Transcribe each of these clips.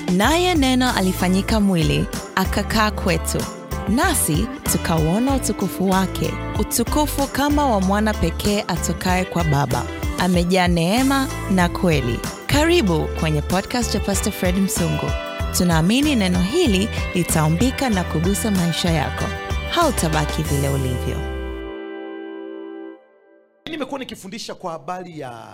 Naye neno alifanyika mwili, akakaa kwetu. Nasi tukauona utukufu wake, utukufu kama wa mwana pekee atokaye kwa Baba. Amejaa neema na kweli. Karibu kwenye podcast ya Pastor Fred Msungu. Tunaamini neno hili litaumbika na kugusa maisha yako. Hautabaki vile ulivyo. Nimekuwa nikifundisha kwa habari ya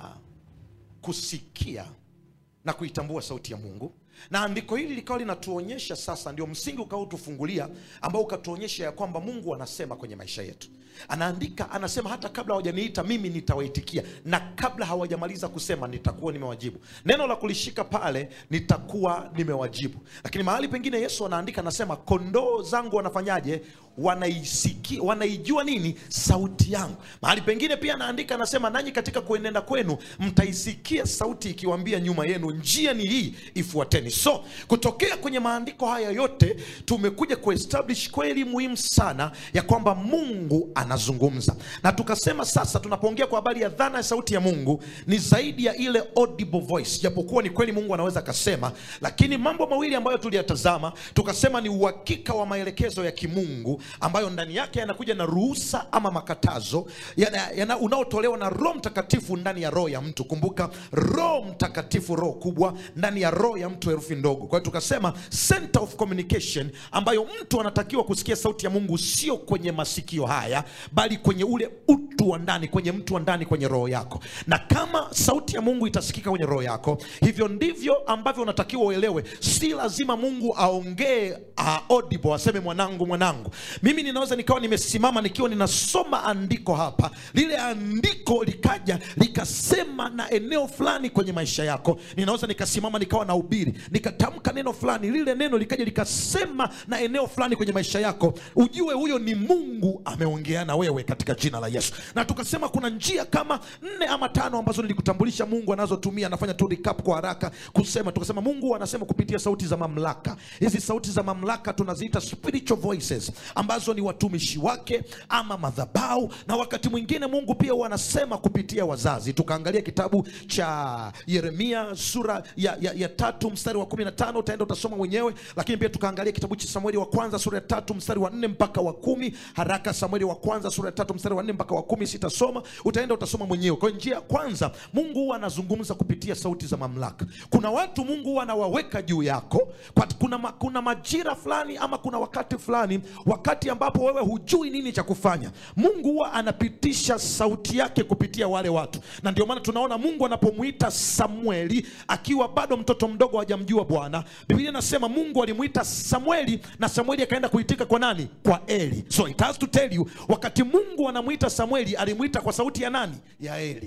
kusikia na kuitambua sauti ya Mungu. Na andiko hili likawa linatuonyesha sasa, ndio msingi ukautufungulia ambao ukatuonyesha ya kwamba Mungu anasema kwenye maisha yetu. Anaandika, anasema hata kabla hawajaniita mimi nitawaitikia, na kabla hawajamaliza kusema nitakuwa nimewajibu. Neno la kulishika pale, nitakuwa nimewajibu. Lakini mahali pengine Yesu anaandika, anasema kondoo zangu wanafanyaje? Wanaisikia, wanaijua nini? Sauti yangu. Mahali pengine pia anaandika, anasema nanyi katika kuenenda kwenu mtaisikia sauti ikiwaambia nyuma yenu, njia ni hii, ifuateni. So kutokea kwenye maandiko haya yote tumekuja kuestablish kweli muhimu sana ya kwamba Mungu anazungumza. Na tukasema sasa tunapoongea kwa habari ya dhana ya sauti ya Mungu ni zaidi ya ile audible voice. Japokuwa ni kweli Mungu anaweza akasema, lakini mambo mawili ambayo tuliyatazama, tukasema ni uhakika wa maelekezo ya kimungu ambayo ndani yake yanakuja na ruhusa ama makatazo unaotolewa na Roho Mtakatifu ndani ya roho ya mtu. Kumbuka Roho Mtakatifu, roho kubwa, ndani ya roho ya mtu herufi ndogo. Kwa hiyo tukasema center of communication ambayo mtu anatakiwa kusikia sauti ya Mungu sio kwenye masikio haya, bali kwenye ule utu wa ndani, kwenye mtu wa ndani, kwenye roho yako. Na kama sauti ya Mungu itasikika kwenye roho yako, hivyo ndivyo ambavyo unatakiwa uelewe. Si lazima Mungu aongee audible, aseme mwanangu mwanangu. Mimi ninaweza nikawa nimesimama nikiwa ninasoma andiko hapa, lile andiko likaja likasema na eneo fulani kwenye maisha yako. Ninaweza nikasimama nikawa na ubiri, nikatamka neno fulani, lile neno likaja likasema na eneo fulani kwenye maisha yako. Ujue huyo ni Mungu ameongea na wewe katika jina la Yesu. Na tukasema kuna njia kama 4 ama 5 ambazo nilikutambulisha Mungu anazotumia. Nafanya tu recap kwa haraka kusema. Tukasema Mungu anasema kupitia sauti za mamlaka. Hizi sauti za mamlaka tunaziita spiritual voices, ambazo ni watumishi wake ama madhabahu. Na wakati mwingine Mungu pia anasema kupitia wazazi. Tukaangalia kitabu cha Yeremia sura ya 3 mstari wa 15, utaenda utasoma mwenyewe. Lakini pia tukaangalia kitabu cha Samueli wa kwanza sura ya 3 mstari wa 4 mpaka wa 10. Haraka, Samueli wa kwanza sura ya 3 mstari wa 4 mpaka wa 10, sitasoma, utaenda utasoma mwenyewe. Kwa njia ya kwanza, Mungu anazungumza kupitia sauti za mamlaka. Kuna watu Mungu anawaweka juu yako. Kuna majira fulani ama kuna wakati fulani, wakati ambapo wewe hujui nini cha kufanya, Mungu anapitisha sauti yake kupitia wale watu. Na ndio maana tunaona Mungu anapomuita Samueli akiwa bado mtoto mdogo hajamjua Bwana, Biblia inasema Mungu alimuita Samueli na Samueli akaenda kuitika kwa nani? Kwa Eli. So it has to tell you, wakati Mungu anamuita Samueli alimuita kwa sauti ya nani? Ya Eli.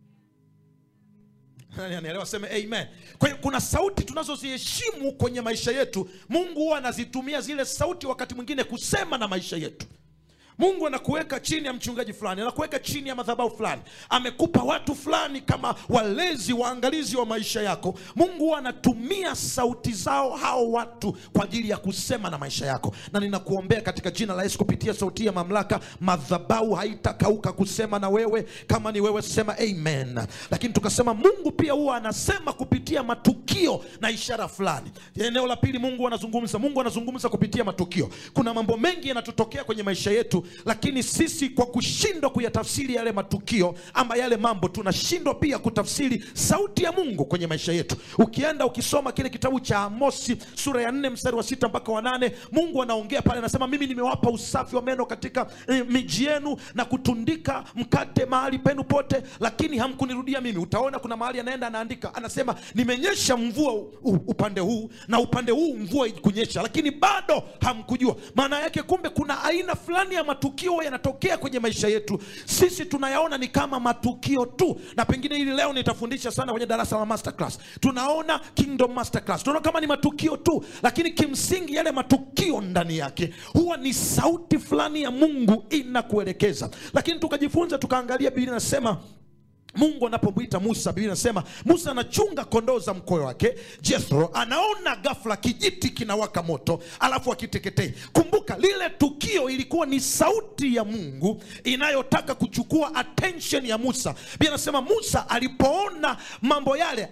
Anaelewa? Sema amen. Kwa hiyo kuna sauti tunazoziheshimu kwenye maisha yetu. Mungu anazitumia zile sauti wakati mwingine kusema na maisha yetu. Mungu anakuweka chini ya mchungaji fulani, anakuweka chini ya madhabahu fulani, amekupa watu fulani kama walezi, waangalizi wa maisha yako. Mungu anatumia sauti zao hao watu kwa ajili ya kusema na maisha yako. Na ninakuombea katika jina la Yesu, kupitia sauti ya mamlaka, madhabahu haitakauka kusema na wewe. Kama ni wewe sema amen. Lakini tukasema Mungu pia huwa anasema kupitia matukio na ishara fulani. Eneo la pili, Mungu anazungumza kupitia matukio. Kuna mambo mengi yanatutokea kwenye maisha yetu, lakini sisi kwa kushindwa kuyatafsiri yale matukio ama yale mambo, tunashindwa pia kutafsiri sauti ya Mungu kwenye maisha yetu. Ukienda ukisoma kile kitabu cha Amosi sura ya 4 mstari wa 6 mpaka wa 8, Mungu anaongea pale, anasema mimi nimewapa usafi wa meno katika miji yenu na kutundika mkate mahali penu pote, lakini hamkunirudia mimi. Utaona kuna mahali anaenda anaandika, anasema nimenyesha mvua upande huu na upande huu mvua ikunyesha, lakini bado hamkujua. Maana yake kumbe kuna aina fulani ya matukio yanatokea kwenye maisha yetu. Sisi tunayaona ni kama matukio tu. Na pengine hili leo nitafundisha sana kwenye darasa la masterclass. Tunaona Kingdom Masterclass, tunaona kama ni matukio tu, lakini kimsingi yale matukio ndani yake huwa ni sauti fulani ya Mungu inakuelekeza. Lakini tukajifunza, tukaangalia Biblia inasema Mungu anapomwita Musa, Biblia inasema Musa anachunga kondoo za mkwe wake Jethro, anaona ghafla kijiti kinawaka moto alafu akiteketei. Kumbuka lile tukio ilikuwa ni sauti ya Mungu inayotaka kuchukua attention ya Musa. Biblia inasema Musa alipoona mambo yale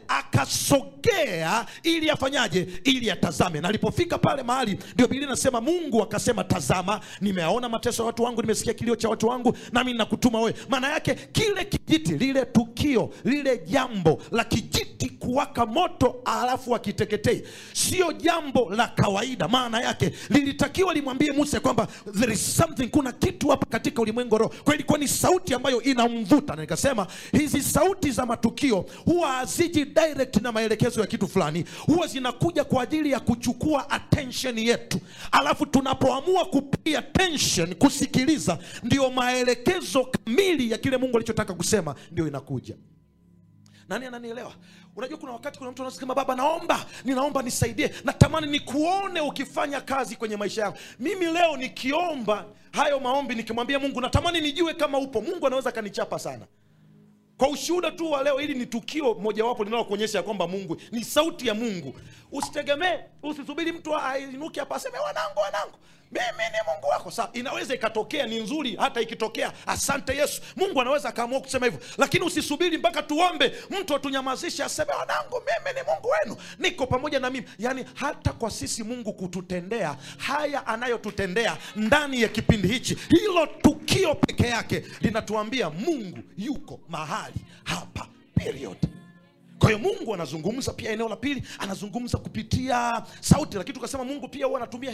akasogea ili afanyaje? Ili atazame. Na alipofika pale mahali, ndio Biblia inasema Mungu akasema, tazama, nimeaona mateso ya watu wangu, nimesikia kilio cha watu wangu, nami ninakutuma wewe. Maana yake kile kijiti, lile tukio, lile jambo la kijiti kuwaka moto alafu akiteketei, sio jambo la kawaida. Maana yake lilitakiwa limwambie Musa kwamba there is something, kuna kitu hapa katika ulimwengu roho. Kwa ilikuwa ni sauti ambayo inamvuta. Na nikasema hizi sauti za matukio huwa haziji direct na maelekezo ya kitu fulani, huwa zinakuja kwa ajili ya kuchukua attention yetu. Alafu tunapoamua kupay attention, kusikiliza, ndio maelekezo kamili ya kile Mungu alichotaka kusema ndio inakuja. Nani ananielewa? Unajua kuna wakati kuna mtu anasema, baba ninaomba nisaidie, natamani nikuone ukifanya kazi kwenye maisha yangu. Mimi leo nikiomba hayo maombi, nikimwambia Mungu natamani nijue kama upo, Mungu anaweza kanichapa sana. Kwa ushuhuda tu wa leo, ili ni tukio mojawapo linalokuonyesha kwamba Mungu ni sauti ya Mungu. Usitegemee, usisubiri mtu ainuke hapa aseme wanangu mimi ni Mungu wako. Sasa inaweza ikatokea ni nzuri, hata ikitokea asante Yesu, Mungu anaweza akaamua kusema hivyo. Lakini usisubiri mpaka tuombe mtu atunyamazishe aseme wanangu mimi ni Mungu wenu, niko pamoja na mimi. Yani hata kwa sisi Mungu kututendea haya anayotutendea ndani ya kipindi hichi, hilo tukio peke yake linatuambia Mungu yuko mahali hapa, period. Kwa hiyo Mungu anazungumza pia. Eneo la pili, anazungumza kupitia sauti. Lakini tukasema Mungu pia huwa anatumia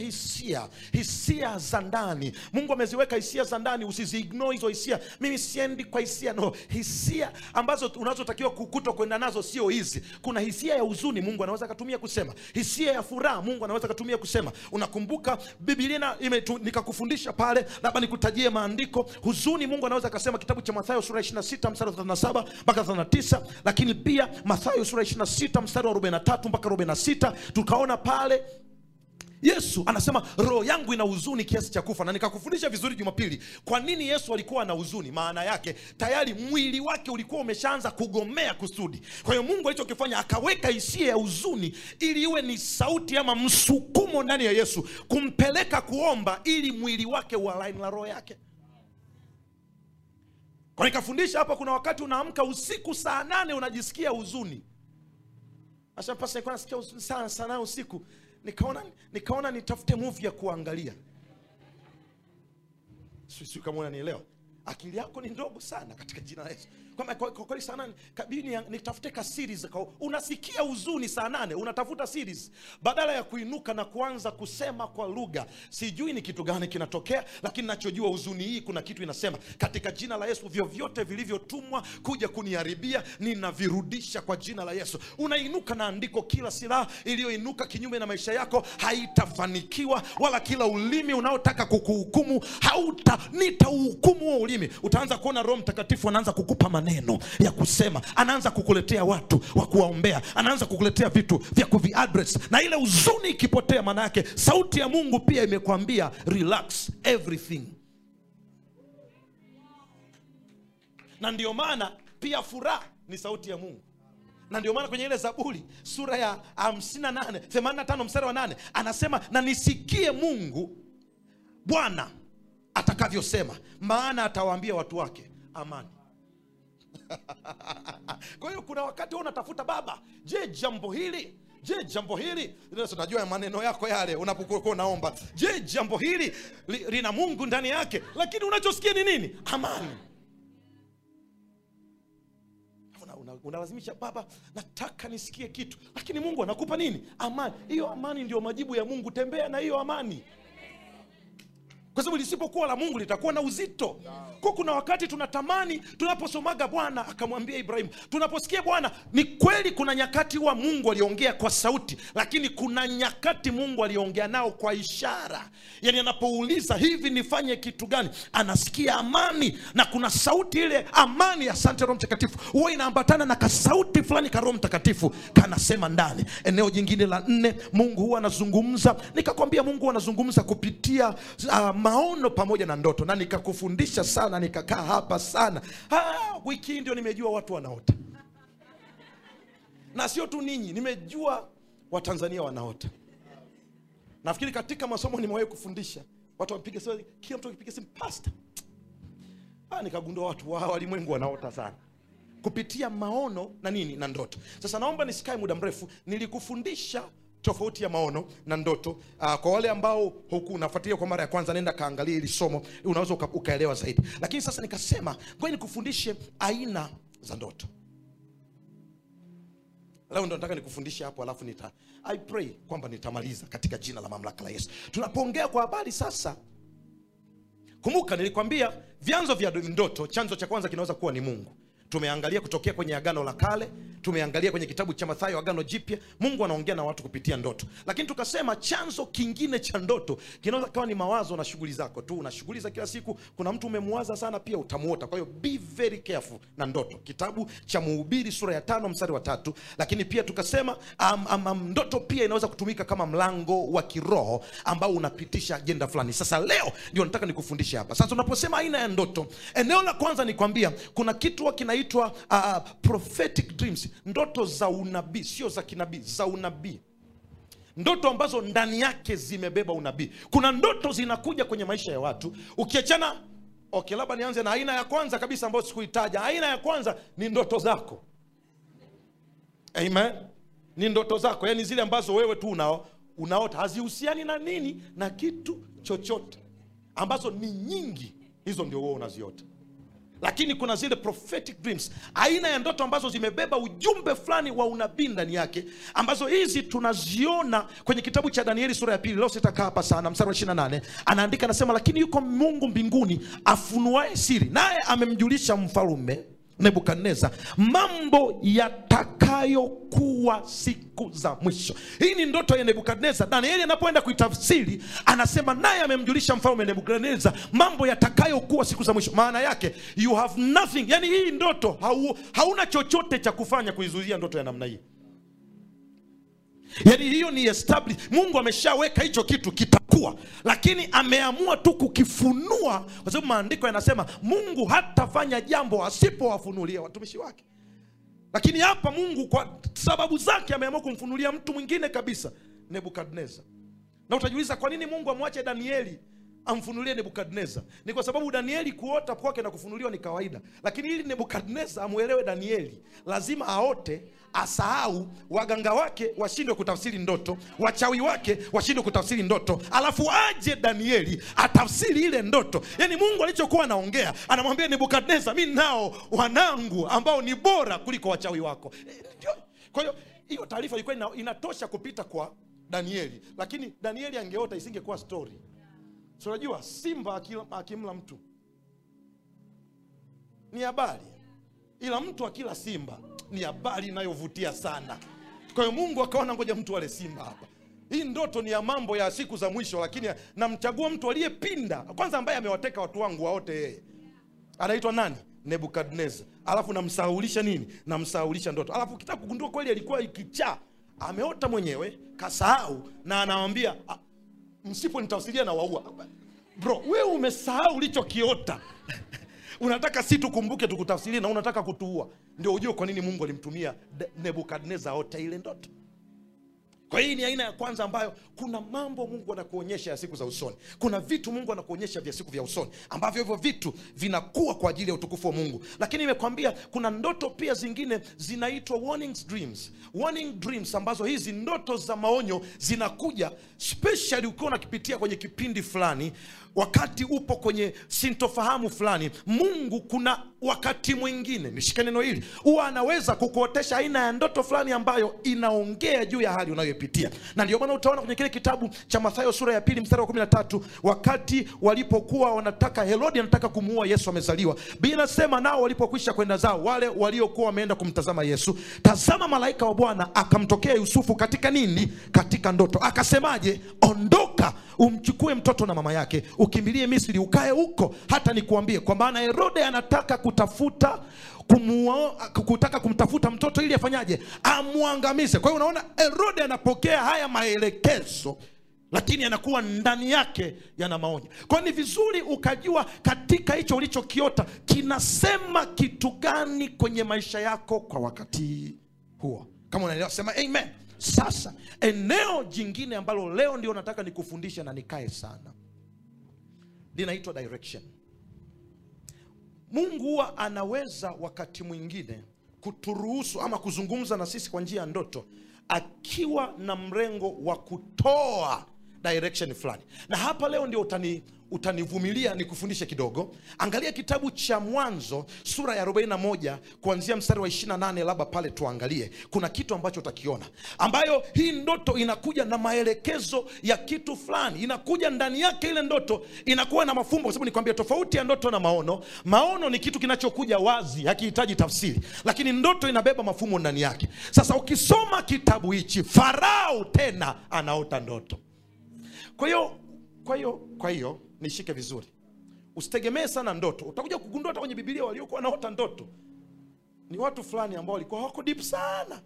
hisia za ndani. Mungu ameziweka hisia za ndani, usiziignore hizo hisia. Mimi siendi kwa hisia, no. Hisia ambazo unazotakiwa kukuta kwenda nazo sio hizi. Kuna hisia ya huzuni, Mungu anaweza kutumia kusema. Hisia ya furaha, Mungu anaweza kutumia kusema. Unakumbuka Biblia nikakufundisha pale, labda nikutajie maandiko. Huzuni Mungu anaweza kusema, kitabu cha Mathayo sura 26 mstari wa 37 mpaka 39. Lakini pia Mathayo sura 26 mstari wa 43 mpaka 46, tukaona pale Yesu anasema roho yangu ina huzuni kiasi cha kufa. Na nikakufundisha vizuri Jumapili kwa nini Yesu alikuwa na huzuni. Maana yake tayari mwili wake ulikuwa umeshaanza kugomea kusudi. Kwa hiyo Mungu alichokifanya akaweka hisia ya huzuni ili iwe ni sauti ama msukumo ndani ya Yesu kumpeleka kuomba, ili mwili wake ualign na roho yake. Kwa nikafundisha hapa, kuna wakati unaamka usiku saa 8 unajisikia huzuni. Asha pasa nilikuwa nasikia huzuni sana sana usiku. Nikaona nitafute movie ya kuangalia. Sisi kama unanielewa. Akili yako ni ndogo sana katika jina la Yesu. Kwa kweli sana kabidi nitafute ka series. Unasikia huzuni saa 8 unatafuta series, badala ya kuinuka na kuanza kusema kwa lugha. Sijui ni kitu gani kinatokea, lakini ninachojua huzuni hii kuna kitu inasema. Katika jina la Yesu, vyovyote vilivyotumwa kuja kuniharibia ninavirudisha kwa jina la Yesu. Unainuka na andiko, kila silaha iliyoinuka kinyume na maisha yako haitafanikiwa, wala kila ulimi unaotaka kukuhukumu nitauhukumu huo ulimi. Utaanza kuona Roho Mtakatifu anaanza kukupa maneno ya kusema, anaanza kukuletea watu wa kuwaombea, anaanza kukuletea vitu vya kuviaddress. Na ile huzuni ikipotea, maana yake sauti ya Mungu pia imekwambia relax everything. Na ndio maana pia furaha ni sauti ya Mungu. Na ndio maana kwenye ile Zaburi sura ya 85 mstari wa 8 anasema, na nisikie Mungu Bwana atakavyosema, maana atawaambia watu wake amani. Kwa hiyo kuna wakati unatafuta baba, je jambo hili unajua maneno yako yale unapokuwa unaomba, je jambo hili lina Mungu ndani yake? Lakini unachosikia ni nini? Amani. Unalazimisha, baba nataka nisikie kitu, lakini Mungu anakupa nini? Amani. Hiyo amani ndio majibu ya Mungu. Tembea na hiyo amani, kwa sababu lisipokuwa la Mungu litakuwa na uzito. Kwa kuna wakati tunatamani, tunaposomaga Bwana akamwambia Ibrahimu, tunaposikia Bwana, ni kweli kuna nyakati wa Mungu aliongea kwa sauti, lakini kuna nyakati Mungu aliongea nao kwa ishara. Yani anapouliza hivi nifanye kitu gani, anasikia amani. Na kuna sauti ile amani, asante Roho Mtakatifu, huwa inaambatana na kasauti fulani ka Roho Mtakatifu kanasema ndani. Eneo jingine la 4, Mungu huwa anazungumza. Nikakwambia Mungu anazungumza kupitia maono pamoja na ndoto, na nikakufundisha sana, nikakaa hapa sana. Wiki hii ndio nimejua watu wanaota. Na sio tu ninyi, nimejua Watanzania wanaota. Nafikiri katika masomo nimewahi kufundisha, watu wapiga simu, kila mtu akipiga simu, pastor. Nikagundua watu wa walimwengu wanaota sana kupitia maono na nini na ndoto. Sasa naomba nisikae muda mrefu, nilikufundisha tofauti ya maono na ndoto. Kwa wale ambao huku unafuatilia kwa mara ya kwanza, nenda kaangalia hili somo, unaweza ukaelewa zaidi. Lakini sasa nikasema ngoja nikufundishe aina za ndoto. Leo ndo nataka nikufundishe hapo, alafu I pray kwamba nitamaliza katika jina la mamlaka la Yesu. Tunapoongea kwa habari sasa, kumbuka nilikwambia vyanzo vya ndoto, chanzo cha kwanza kinaweza kuwa ni Mungu. Tumeangalia kutokea kwenye Agano la Kale, tumeangalia kwenye kitabu cha Mathayo Agano Jipya, Mungu anaongea na watu kupitia ndoto. Lakini tukasema chanzo kingine cha ndoto kinaweza kuwa ni mawazo na shughuli zako tu. Una shughuli za kila siku, kuna mtu umemwaza sana, pia utamuota. Kwa hiyo be very careful na ndoto. Kitabu cha Mhubiri sura ya 5 mstari wa 3. Lakini pia tukasema ndoto pia inaweza kutumika kama mlango wa kiroho ambao unapitisha agenda fulani. Sasa leo ndio nataka nikufundishe hapa. Sasa tunaposema aina ya ndoto, eneo la kwanza nikwambia kuna kitu kinaitwa prophetic dreams, ndoto za unabii, sio za kinabii, za unabii. Ndoto ambazo ndani yake zimebeba unabii. Kuna ndoto zinakuja kwenye maisha ya watu, ukiachana labda nianze na aina ya kwanza kabisa ambayo sikuitaja. Aina ya kwanza ni ndoto zako. Amen. Ni ndoto zako, yani zile ambazo wewe tu unaota, hazihusiani na nini na kitu chochote, ambazo ni nyingi. Hizo ndio wewe unaziota. Lakini kuna zile prophetic dreams, aina ya ndoto ambazo zimebeba ujumbe fulani wa unabii ndani yake, ambazo hizi tunaziona kwenye kitabu cha Danieli sura ya 2. Leo sitakaa hapa sana, mstari wa 28 anaandika, anasema, lakini yuko Mungu mbinguni afunuae siri, naye amemjulisha mfalme Nebukadneza mambo yatakayokuwa siku za mwisho. Hii ni ndoto ya Nebukadneza. Danieli anapoenda kuitafsiri anasema, naye amemjulisha mfalme Nebukadneza mambo yatakayokuwa siku za mwisho. Maana yake you have nothing, yani hii ndoto hauna chochote cha kufanya kuizuia ndoto ya namna hii. Yani hiyo ni established. Mungu ameshaweka hicho kitu kitakuwa, lakini ameamua tu kukifunua, kwa sababu maandiko yanasema Mungu hatafanya jambo asipowafunulia watumishi wake. Lakini hapa Mungu kwa sababu zake ameamua kumfunulia mtu mwingine kabisa, Nebukadneza. Na utajiuliza kwa nini Mungu amwache Danieli amfunulie Nebukadneza? Ni kwa sababu Danieli kuota kwake na kufunuliwa ni kawaida, lakini ili Nebukadneza amuelewe Danieli, lazima aote, asahau, waganga wake washindwe kutafsiri ndoto, wachawi wake washindwe kutafsiri ndoto, alafu aje Danieli atafsiri ile ndoto. Yani Mungu alichokuwa anaongea, anamwambia Nebukadneza, mimi nao wanangu ambao ni bora kuliko wachawi wako. Kwa hiyo hiyo taarifa ilikuwa inatosha kupita kwa Danieli, lakini Danieli angeota isingekuwa story. So unajua simba akimla mtu ni habari, ila mtu akila simba ni habari inayovutia sana. Kwa hiyo Mungu akaona ngoja mtu wale simba hapa. Hii ndoto ni ya mambo ya siku za mwisho, lakini namchagua mtu aliyepinda kwanza, ambaye amewateka watu wangu waote yeye. Anaitwa nani? Nebukadneza. Alafu namsahulisha nini? Namsahulisha ndoto. Alafu ukitaka kugundua kweli alikuwa ikichaa, ameota mwenyewe, kasahau, na anamwambia msipo nitafsiria na waua. Bro, wewe umesahau ulichokiota. Unataka si tukumbuke tukutafsirie, na unataka kutuua. Ndio ujue kwa nini Mungu alimtumia Nebukadneza aota ile ndoto. Kwa hii ni aina ya kwanza ambayo kuna mambo Mungu anakuonyesha ya siku za usoni. Kuna vitu Mungu anakuonyesha vya siku vya usoni, ambavyo hivyo vitu vinakuwa kwa ajili ya utukufu wa Mungu. Lakini nimekwambia kuna ndoto pia zingine zinaitwa warning dreams. Warning dreams ambazo hizi ndoto za maonyo zinakuja especially ukiwa unakipitia kwenye kipindi fulani, wakati upo kwenye sintofahamu fulani. Mungu kuna wakati mwingine, nishike neno hili, huwa anaweza kukuotesha aina ya ndoto fulani ambayo inaongea juu ya hali unayopitia. Na ndio maana utaona kwenye kile kitabu cha Mathayo sura ya 2 mstari wa 13, wakati walipokuwa wanataka, Herodi anataka kumuua Yesu amezaliwa, Biblia inasema nao walipokwisha kwenda zao, wale waliokuwa wameenda kumtazama Yesu, tazama malaika wa Bwana akamtokea Yusufu katika nini? Katika ndoto. Akasemaje? Ondoka, umchukue mtoto na mama yake, ukimbilie Misri, ukae huko hata nikuambie, kwa maana Herode anataka kutaka kumtafuta mtoto ili afanyaje? Amuangamize. Kwa hiyo unaona Herode anapokea haya maelekezo lakini yanakuwa ndani yake yana maonyo. Kwa ni vizuri ukajua katika hicho ulichokiota kinasema kitu gani kwenye maisha yako kwa wakati huo. Kama unaelewa sema amen. Sasa eneo jingine ambalo leo ndio nataka nikufundishe na nikae sana, linaitwa direction. Mungu huwa anaweza wakati mwingine kuturuhusu ama kuzungumza na sisi kwa njia ya ndoto akiwa na mrengo wa kutoa direction fulani. Na hapa leo ndio utanivumilia nikufundishe kidogo. Angalia kitabu cha Mwanzo sura ya 41 kuanzia mstari wa 28, labda pale tuangalie. Kuna kitu ambacho utakiona, ambayo hii ndoto inakuja na maelekezo ya kitu fulani. Inakuja ndani yake ile ndoto inakuwa na mafumbo, kwa sababu nikwambia tofauti ya ndoto na maono. Maono ni kitu kinachokuja wazi, hakihitaji tafsiri, lakini ndoto inabeba mafumbo ndani yake. Sasa ukisoma kitabu hichi, Farao tena anaota ndoto. Kwa hiyo nishike vizuri. Usitegemee sana ndoto. Utakuja kugundua hata kwenye Biblia waliokuwa wanaota ndoto ni watu fulani ambao walikuwa hawako deep sana.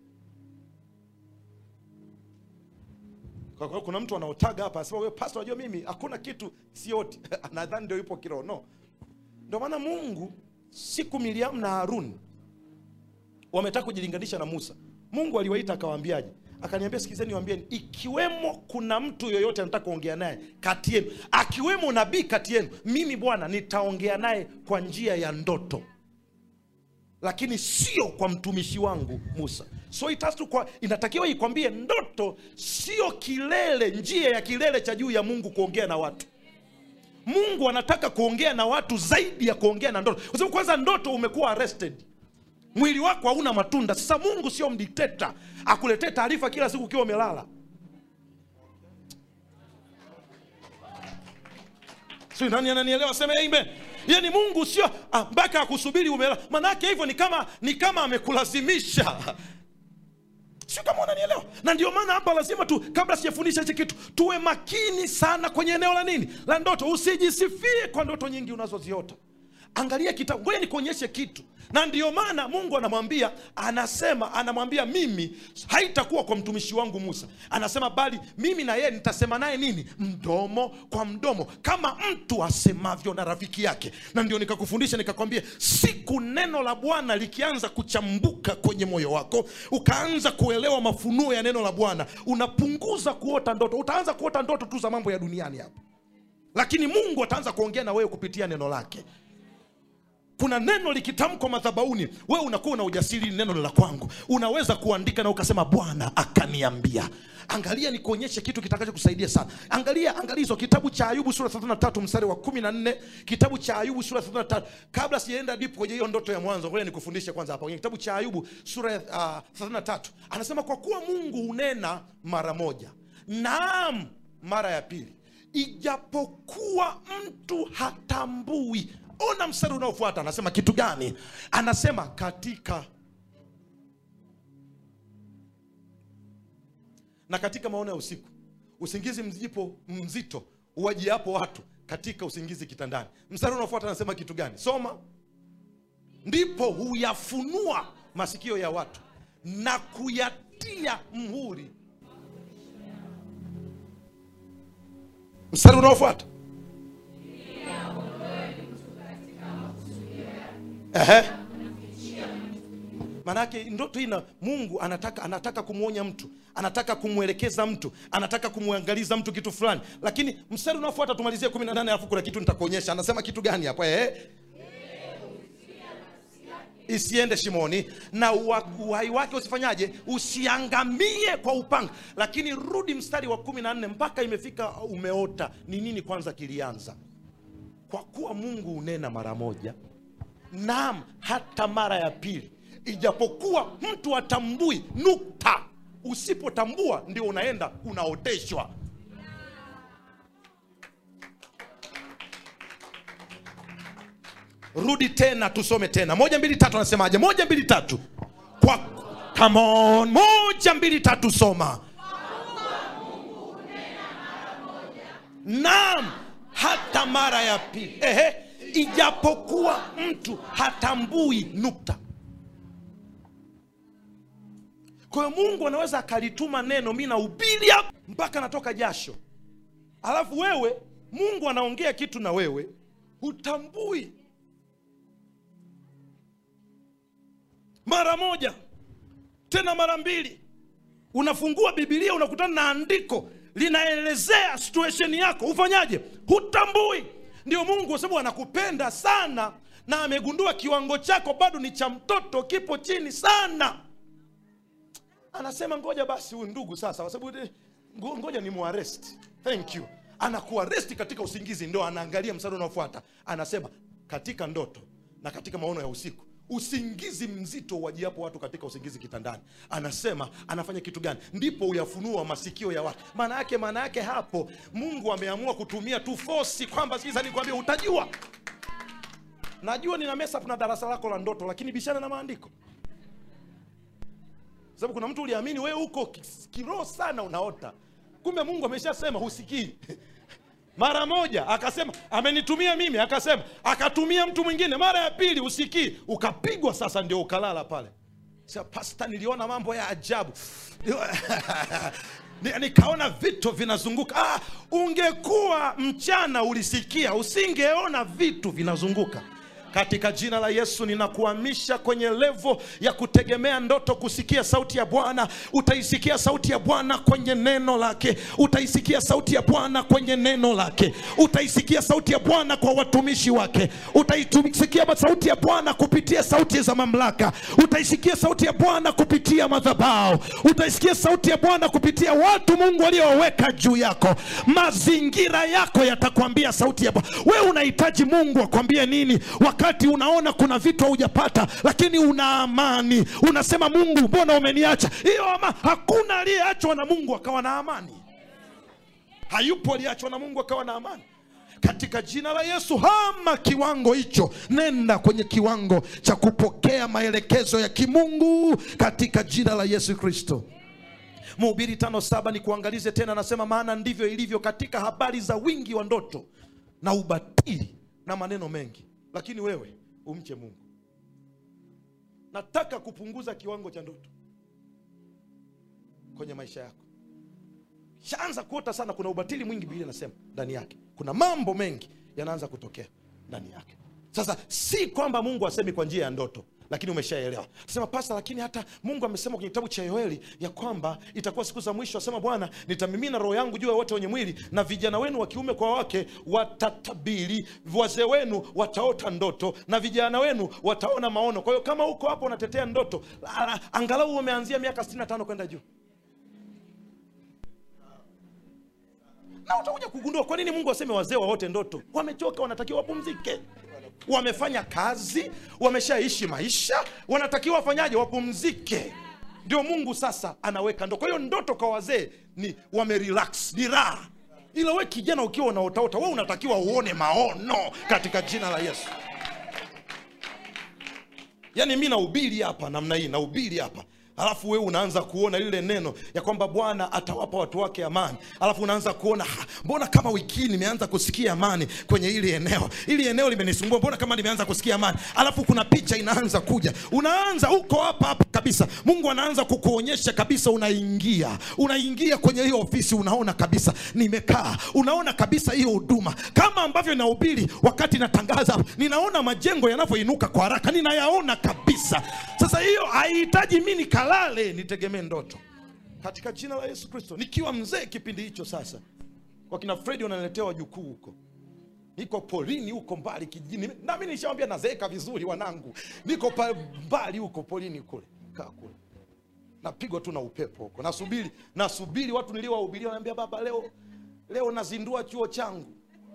Kwa hiyo kuna mtu anaotaga hapa asema wewe pastor, unajua mimi hakuna kitu sioti. Nadhani ndio yupo kiroho. No. Ndio maana Mungu siku Miriam na Harun wametaka kujilinganisha na Musa, Mungu aliwaita akawaambiaje? Akaniambia sikizeni niwaambieni, ikiwemo kuna mtu yoyote anataka kuongea naye kati yenu, akiwemo nabii kati yenu, mimi Bwana nitaongea naye kwa njia ya ndoto, lakini sio kwa mtumishi wangu Musa. So inatakiwa ikwambie ndoto sio kilele, njia ya kilele cha juu ya Mungu kuongea na watu. Mungu anataka kuongea na watu zaidi ya kuongea na ndoto. Kwa sababu kwanza ndoto umekuwa arrested, mwili wako hauna matunda. Sasa Mungu sio mdikteta akuletee taarifa kila siku ukiwa umelala. Sio nani ananielewa sema amen. Yaani Mungu sio mpaka akusubiri umelala. Maana yake hivyo ni kama amekulazimisha. Sio kama unanielewa. Na ndio maana hapa lazima kabla sijafundisha hichi kitu, tuwe makini sana kwenye eneo la nini? La ndoto. Usijisifie kwa ndoto nyingi unazoziota. Angalia kitabu, ngoja nikuonyeshe kitu. Na ndio maana Mungu anamwambia mimi haitakuwa kwa mtumishi wangu Musa. Anasema bali mimi na yeye nitasema naye nini? Mdomo kwa mdomo, kama mtu asemavyo na rafiki yake. Na ndio nikakufundisha nikakwambia, siku neno la Bwana likianza kuchambuka kwenye moyo wako, ukaanza kuelewa mafunuo ya neno la Bwana, unapunguza kuota ndoto. Utaanza kuota ndoto tu za mambo ya duniani hapa, lakini Mungu ataanza kuongea na wewe kupitia neno lake. Kuna neno likitamkwa madhabahuni, wewe unakuwa na ujasiri, neno la kwangu. Unaweza kuandika na ukasema Bwana akaniambia. Angalia nikuonyeshe kitu kitakacho kusaidia sana. Angalia hizo kitabu cha Ayubu sura 33 mstari wa 14. Kitabu cha Ayubu sura 33. Kabla sijaenda deep kwenye hiyo ndoto ya mwanzo, ngoja nikufundishe kwanza hapa. Kwenye kitabu cha Ayubu sura 33 anasema kwa kuwa Mungu hunena mara moja, naam mara ya pili, ijapokuwa mtu hatambui. Ona mstari unaofuata anasema kitu gani? Anasema katika maono ya usiku, usingizi mzito uwaji hapo watu katika usingizi kitandani. Mstari unaofuata anasema kitu gani? Soma. Ndipo huyafunua masikio ya watu na kuyatia mhuri. Mstari unaofuata manake ndoto ina Mungu anataka kumuonya mtu, anataka kumwelekeza mtu, anataka kumwangaliza mtu kitu fulani. Lakini mstari unaofuata tumalizie 18, alafu kuna kitu nitakuonyesha. Anasema kitu gani hapo? Isiende shimoni, na uhai wake usifanyaje? Usiangamie kwa upanga. Lakini rudi mstari wa 14 mpaka imefika umeota. Ni nini kwanza kilianza? Kwa kuwa Mungu unena mara moja, naam hata mara ya pili, ijapokuwa mtu atambui. Nukta. Usipotambua ndio unaenda unaoteshwa. Rudi tena tusome tena. 1 2 3 anasemaje? 1 2 3. Kwa come on. 1 2 3 soma. Naam hata mara ya pili. Ijapokuwa mtu hatambui. Nukta. Kwa hiyo Mungu anaweza akalituma neno, mimi nahubiri hapa, mpaka natoka jasho. Alafu wewe Mungu anaongea kitu na wewe hutambui. Mara moja tena mara mbili unafungua Biblia unakutana na andiko linaelezea situation yako, ufanyaje? Hutambui. Ndio Mungu kwa sababu anakupenda sana na amegundua kiwango chako bado ni cha mtoto, kipo chini sana. Anasema ngoja basi huyu ndugu sasa, kwa sababu ngoja ni muarrest. Thank you. Anakuarrest katika usingizi, ndio anaangalia mstari unaofuata. Anasema katika ndoto na katika maono ya usiku, usingizi mzito wajiapo watu katika usingizi kitandani. Anasema anafanya kitu gani? Ndipo uyafunua masikio ya watu. Maana yake hapo Mungu ameamua kutumia tu force kwamba sasa nikwambia utajua. Najua nina mess up na darasa lako la ndoto, lakini bishana na maandiko. Sababu kuna mtu uliamini wewe uko kiroho sana unaota. Kumbe Mungu ameshasema husikii. Mara moja akasema amenitumia mimi, akasema akatumia mtu mwingine, mara ya pili usikii, ukapigwa sasa ndio ukalala pale. Sasa pastor, niliona mambo ya ajabu. Nikaona vitu vinazunguka. Ungekuwa mchana ulisikia, usingeona vitu vinazunguka. Katika jina la Yesu ninakuhamisha kwenye levo ya kutegemea ndoto, kusikia sauti ya Bwana. Utaisikia sauti ya Bwana kwenye neno lake. Utaisikia sauti ya Bwana kwenye neno lake. Utaisikia sauti ya Bwana kwa watumishi wake. Utaisikia sauti ya Bwana kupitia sauti za mamlaka. Utaisikia sauti ya Bwana kupitia madhabahu. Utaisikia sauti ya Bwana kupitia watu Mungu aliyoweka juu yako. Mazingira yako yatakwambia sauti ya Bwana. Wewe unahitaji Mungu akwambie nini? Wakati unaona kuna vitu hujapata lakini una amani, unasema Mungu mbona umeniacha? Hiyo hakuna aliyeachwa na Mungu akawa na amani. Hayupo aliyeachwa na Mungu akawa na amani. Katika jina la Yesu, hama kiwango hicho, nenda kwenye kiwango cha kupokea maelekezo ya kimungu katika jina la Yesu Kristo. Mhubiri 5:7 ni kuangalize tena, nasema maana ndivyo ilivyo katika habari za wingi wa ndoto na ubatili na maneno mengi. Lakini wewe umche Mungu. Nataka kupunguza kiwango cha ndoto kwenye maisha yako. Shaanza kuota sana, kuna ubatili mwingi Biblia inasema ndani yake. Kuna mambo mengi yanaanza kutokea ndani yake. Sasa si kwamba Mungu asemi kwa njia ya ndoto, lakini umeshaelewa. Tusema pastor, lakini hata Mungu amesema kwenye kitabu cha Yoeli ya kwamba itakuwa siku za mwisho, asema Bwana, nitamimina roho yangu juu ya wote wenye mwili, na vijana wenu wa kiume kwa wake watatabiri, wazee wenu wataota ndoto, na vijana wenu wataona maono. Kwa hiyo kama uko hapo unatetea ndoto, angalau umeanzia miaka 65 kwenda juu. Na utakuja kugundua kwa nini Mungu aseme wazee waote ndoto. Wamechoka, wanatakiwa wapumzike. Wamefanya kazi, wameshaishi maisha, wanatakiwa wafanyaje? Wapumzike. Ndio Mungu sasa anaweka ndoto. Kwa hiyo ndoto kwa wazee ni wamerelax, ni raha. Ila wewe kijana ukiwa unaotaota, wewe unatakiwa uone maono katika jina la Yesu. Yaani mimi nahubiri hapa namna hii, nahubiri hapa, alafu wewe unaanza kuona lile neno ya kwamba Bwana atawapa watu wake amani. Alafu unaanza kuona mbona kama wiki nimeanza kusikia amani kwenye ile eneo. Ile eneo limenisumbua, mbona kama nimeanza kusikia amani. Alafu kuna picha inaanza kuja. Unaanza uko hapa kabisa. Mungu anaanza kukuonyesha kabisa, unaingia kwenye hiyo ofisi, unaona kabisa nimekaa. Unaona kabisa hiyo huduma. Kama ambavyo nahubiri wakati natangaza, ninaona majengo yanavyoinuka kwa haraka. Ninayaona kabisa. Sasa hiyo haihitaji mimi kalale nitegemee ndoto. Katika jina la Yesu Kristo. Nikiwa mzee kipindi hicho sasa, kwa kina Fred wanaletea wajukuu huko. Niko porini huko mbali kijijini. Na mimi nishaambia nazeeka vizuri wanangu. Niko mbali huko porini kule. Kaa kule. Napigwa tu na upepo huko. Nasubiri watu niliowahubiria wananiambia baba leo nazindua chuo changu.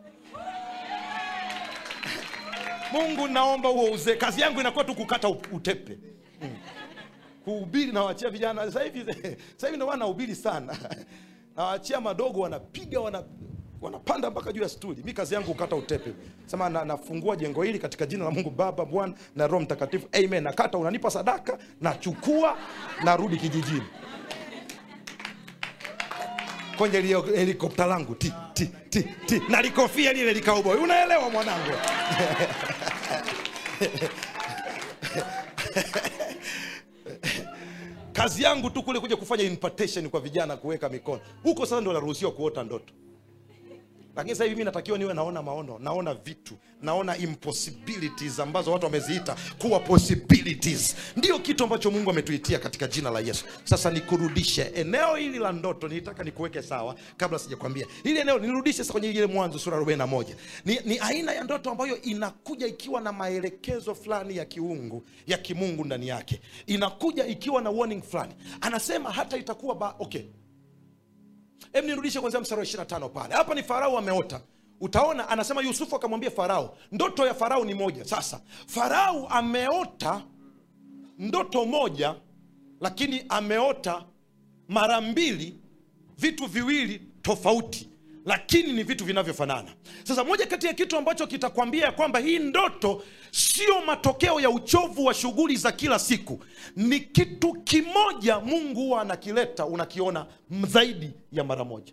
Mungu naomba uo uzee. Kazi yangu inakuwa tu kukata utepe. Kuhubiri na waachia vijana. Sasa hivi ndio wanahubiri sana. Na waachia madogo wanapiga wanapanda mpaka juu ya stuli. Mimi kazi yangu kukata utepe. Sema nafungua jengo hili katika jina la Mungu Baba, Bwana na Roho Mtakatifu. Amen. Nakata, unanipa sadaka, nachukua, narudi kijijini. Kwenye helikopta langu ti na likofia lile likauboi. Unaelewa mwanangu? Kazi yangu tu kule kuja kufanya impartation kwa vijana, kuweka mikono huko. Sasa ndio naruhusiwa kuota ndoto. Lakini sasa hivi mimi natakiwa niwe naona maono, naona vitu, naona impossibilities ambazo watu wameziita kuwa possibilities. Ndio kitu ambacho Mungu ametuitia katika jina la Yesu. Sasa nikurudishe eneo hili la ndoto, nilitaka nikuweke sawa kabla sijakwambia. Hili eneo nirudishe sasa kwenye ile Mwanzo sura 41. Ni aina ya ndoto ambayo inakuja ikiwa na maelekezo fulani ya kiungu, ya kimungu ndani yake. Inakuja ikiwa na warning fulani. Anasema hata itakuwa okay. Hebu nirudishe kwanza mstari wa 25 pale. Hapa ni Farao ameota. Utaona anasema Yusufu akamwambia Farao, ndoto ya Farao ni moja. Sasa Farao ameota ndoto moja, lakini ameota mara mbili vitu viwili tofauti, lakini ni vitu vinavyofanana. Sasa moja kati ya kitu ambacho kitakwambia kwamba hii ndoto sio matokeo ya uchovu wa shughuli za kila siku, ni kitu kimoja Mungu huwa anakileta, unakiona zaidi ya mara moja.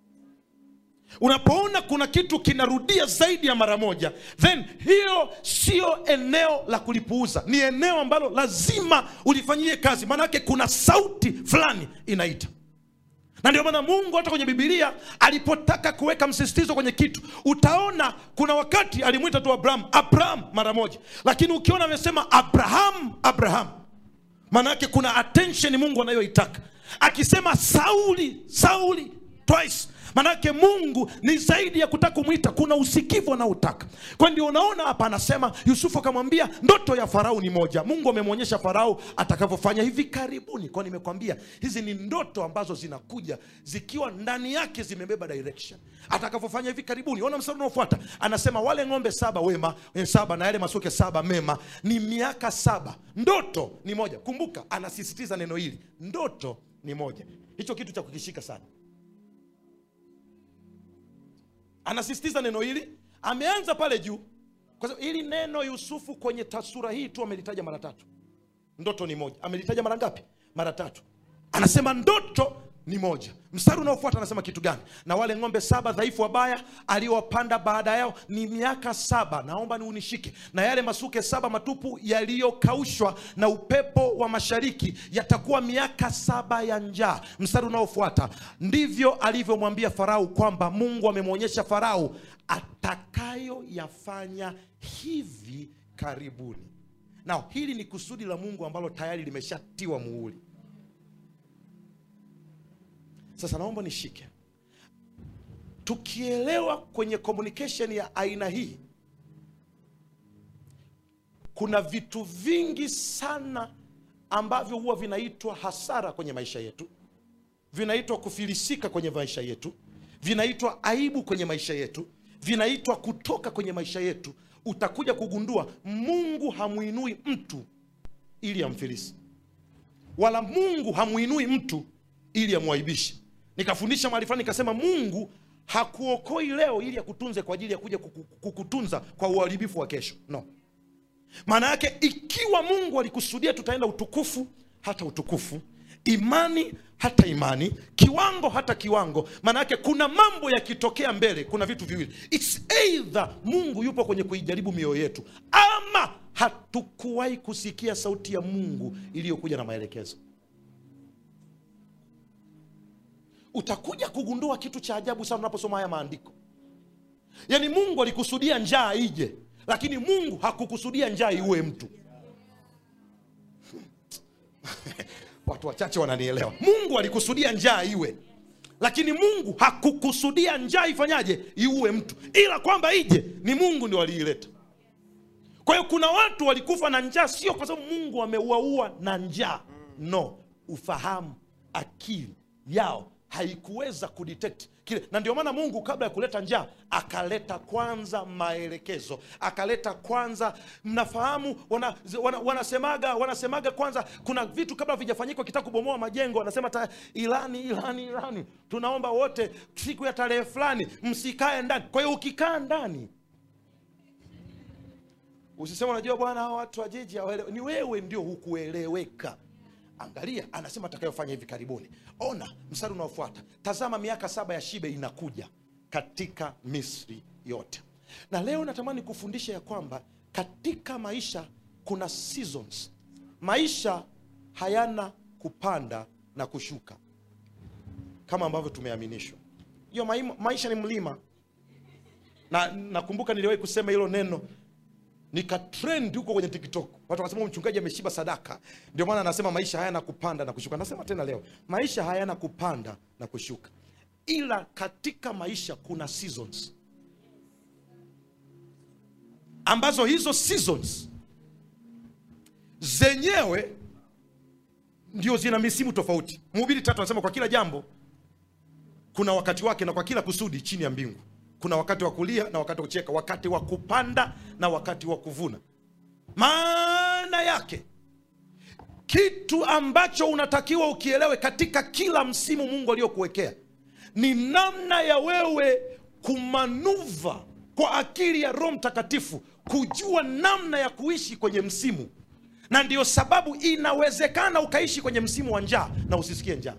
Unapoona kuna kitu kinarudia zaidi ya mara moja, then hiyo sio eneo la kulipuuza, ni eneo ambalo lazima ulifanyie kazi. Maana yake kuna sauti fulani inaita. Na ndio maana Mungu hata kwenye Biblia alipotaka kuweka msisitizo kwenye kitu, utaona kuna wakati alimuita tu Abraham mara moja, lakini ukiona amesema Abraham, maana yake kuna attention Mungu anayoitaka. Akisema Sauli twice, manake Mungu ni zaidi ya kutaka kumuita, kuna usikivu anaotaka. Kwa ndio unaona hapa anasema Yusufu akamwambia ndoto ya Farao ni moja. Mungu amemwonyesha Farao atakavyofanya hivi karibuni. Kwa nimekwambia hizi ni ndoto ambazo zinakuja zikiwa ndani yake zimebeba direction. Atakavyofanya hivi karibuni. Ona mstari unaofuata. Anasema wale ng'ombe 7 wema, 7 na yale masuke 7 mema ni miaka 7. Ndoto ni moja. Kumbuka anasisitiza neno hili. Ndoto ni moja. Hicho kitu cha kukishika sana. Anasisitiza neno hili, ameanza pale juu. Kwa sababu hili neno Yusufu kwenye tasura hii tu amelitaja mara 3. Ndoto ni moja. Amelitaja mara ngapi? Mara 3. Anasema ndoto ni moja. Mstari unaofuata anasema kitu gani? Na wale ng'ombe 7 dhaifu wabaya aliowapanda baada yao ni miaka 7. Naomba ni unishike. Na yale masuke 7 matupu yaliyokaushwa na upepo wa mashariki yatakuwa miaka 7 ya njaa. Mstari unaofuata, ndivyo alivyomwambia Farao kwamba Mungu amemwonyesha Farao atakayo yafanya hivi karibuni. Now, hili ni kusudi la Mungu ambalo tayari limeshatiwa muhuri. Sasa naomba nishike. Tukielewa kwenye communication ya aina hii, kuna vitu vingi sana ambavyo huwa vinaitwa hasara kwenye maisha yetu, vinaitwa kufilisika kwenye maisha yetu, vinaitwa aibu kwenye maisha yetu, vinaitwa kutoka kwenye maisha yetu. Utakuja kugundua Mungu hamuinui mtu ili amfilisi, wala Mungu hamuinui mtu ili amwaibishe. Nikafundisha mahali fulani nikasema Mungu hakuokoi leo ili akutunze kwa ajili ya kuja kukutunza kwa uharibifu wa kesho. No. Maana yake ikiwa Mungu alikusudia tutaenda utukufu hata utukufu, imani hata imani, kiwango hata kiwango, maana yake kuna mambo yakitokea mbele, kuna vitu viwili. It's either Mungu yupo kwenye kuijaribu mioyo yetu, ama hatukuwahi kusikia sauti ya Mungu iliyokuja na maelekezo. Utakuja kugundua kitu cha ajabu sana unaposoma haya maandiko. Yaani Mungu alikusudia njaa ije, lakini Mungu hakukusudia njaa iue mtu. Watu wachache wananielewa. Mungu alikusudia njaa iwe, lakini Mungu hakukusudia njaa ifanyaje? Iue mtu. Ila kwamba ije ni Mungu ndio aliileta. Kwa hiyo kuna watu walikufa na njaa sio kwa sababu Mungu ameuaua na njaa. No, ufahamu, akili yao haikuweza kudetect kile. Na ndio maana Mungu kabla ya kuleta njaa akaleta kwanza maelekezo, akaleta kwanza, mnafahamu wanasemaga kwanza kuna vitu kabla vijafanyika, kitaka kubomoa majengo wanasema ilani tunaomba wote siku ya tarehe fulani msikae ndani. Kwa hiyo ukikaa ndani usisema unajua bwana hao watu wa jiji hawaelewi, ni wewe ndio hukueleweka. Angalia, anasema atakayofanya hivi karibuni. Ona mstari unaofuata. Tazama miaka 7 ya shibe inakuja katika Misri yote. Na leo natamani kufundisha ya kwamba katika maisha kuna seasons. Maisha hayana kupanda na kushuka, kama ambavyo tumeaminishwa. Hiyo maisha ni mlima. Na nakumbuka niliwahi kusema hilo neno, nikatrend huko kwenye TikTok. Watu wakasema mchungaji ameshiba sadaka, ndio maana anasema maisha hayana kupanda na kushuka. Nasema tena leo, maisha hayana kupanda na kushuka, ila katika maisha kuna seasons, ambazo hizo seasons zenyewe ndio zina misimu tofauti. Mhubiri 3 anasema kwa kila jambo kuna wakati wake, na kwa kila kusudi chini ya mbingu. Kuna wakati wa kulia na wakati wa kucheka, wakati wa kupanda na wakati wa kuvuna. Maana yake, kitu ambacho unatakiwa ukielewe katika kila msimu Mungu aliyokuwekea ni namna ya wewe kumanuva kwa akili ya Roho Mtakatifu, kujua namna ya kuishi kwenye msimu. Na ndiyo sababu inawezekana ukaishi kwenye msimu wa njaa na usisikie njaa.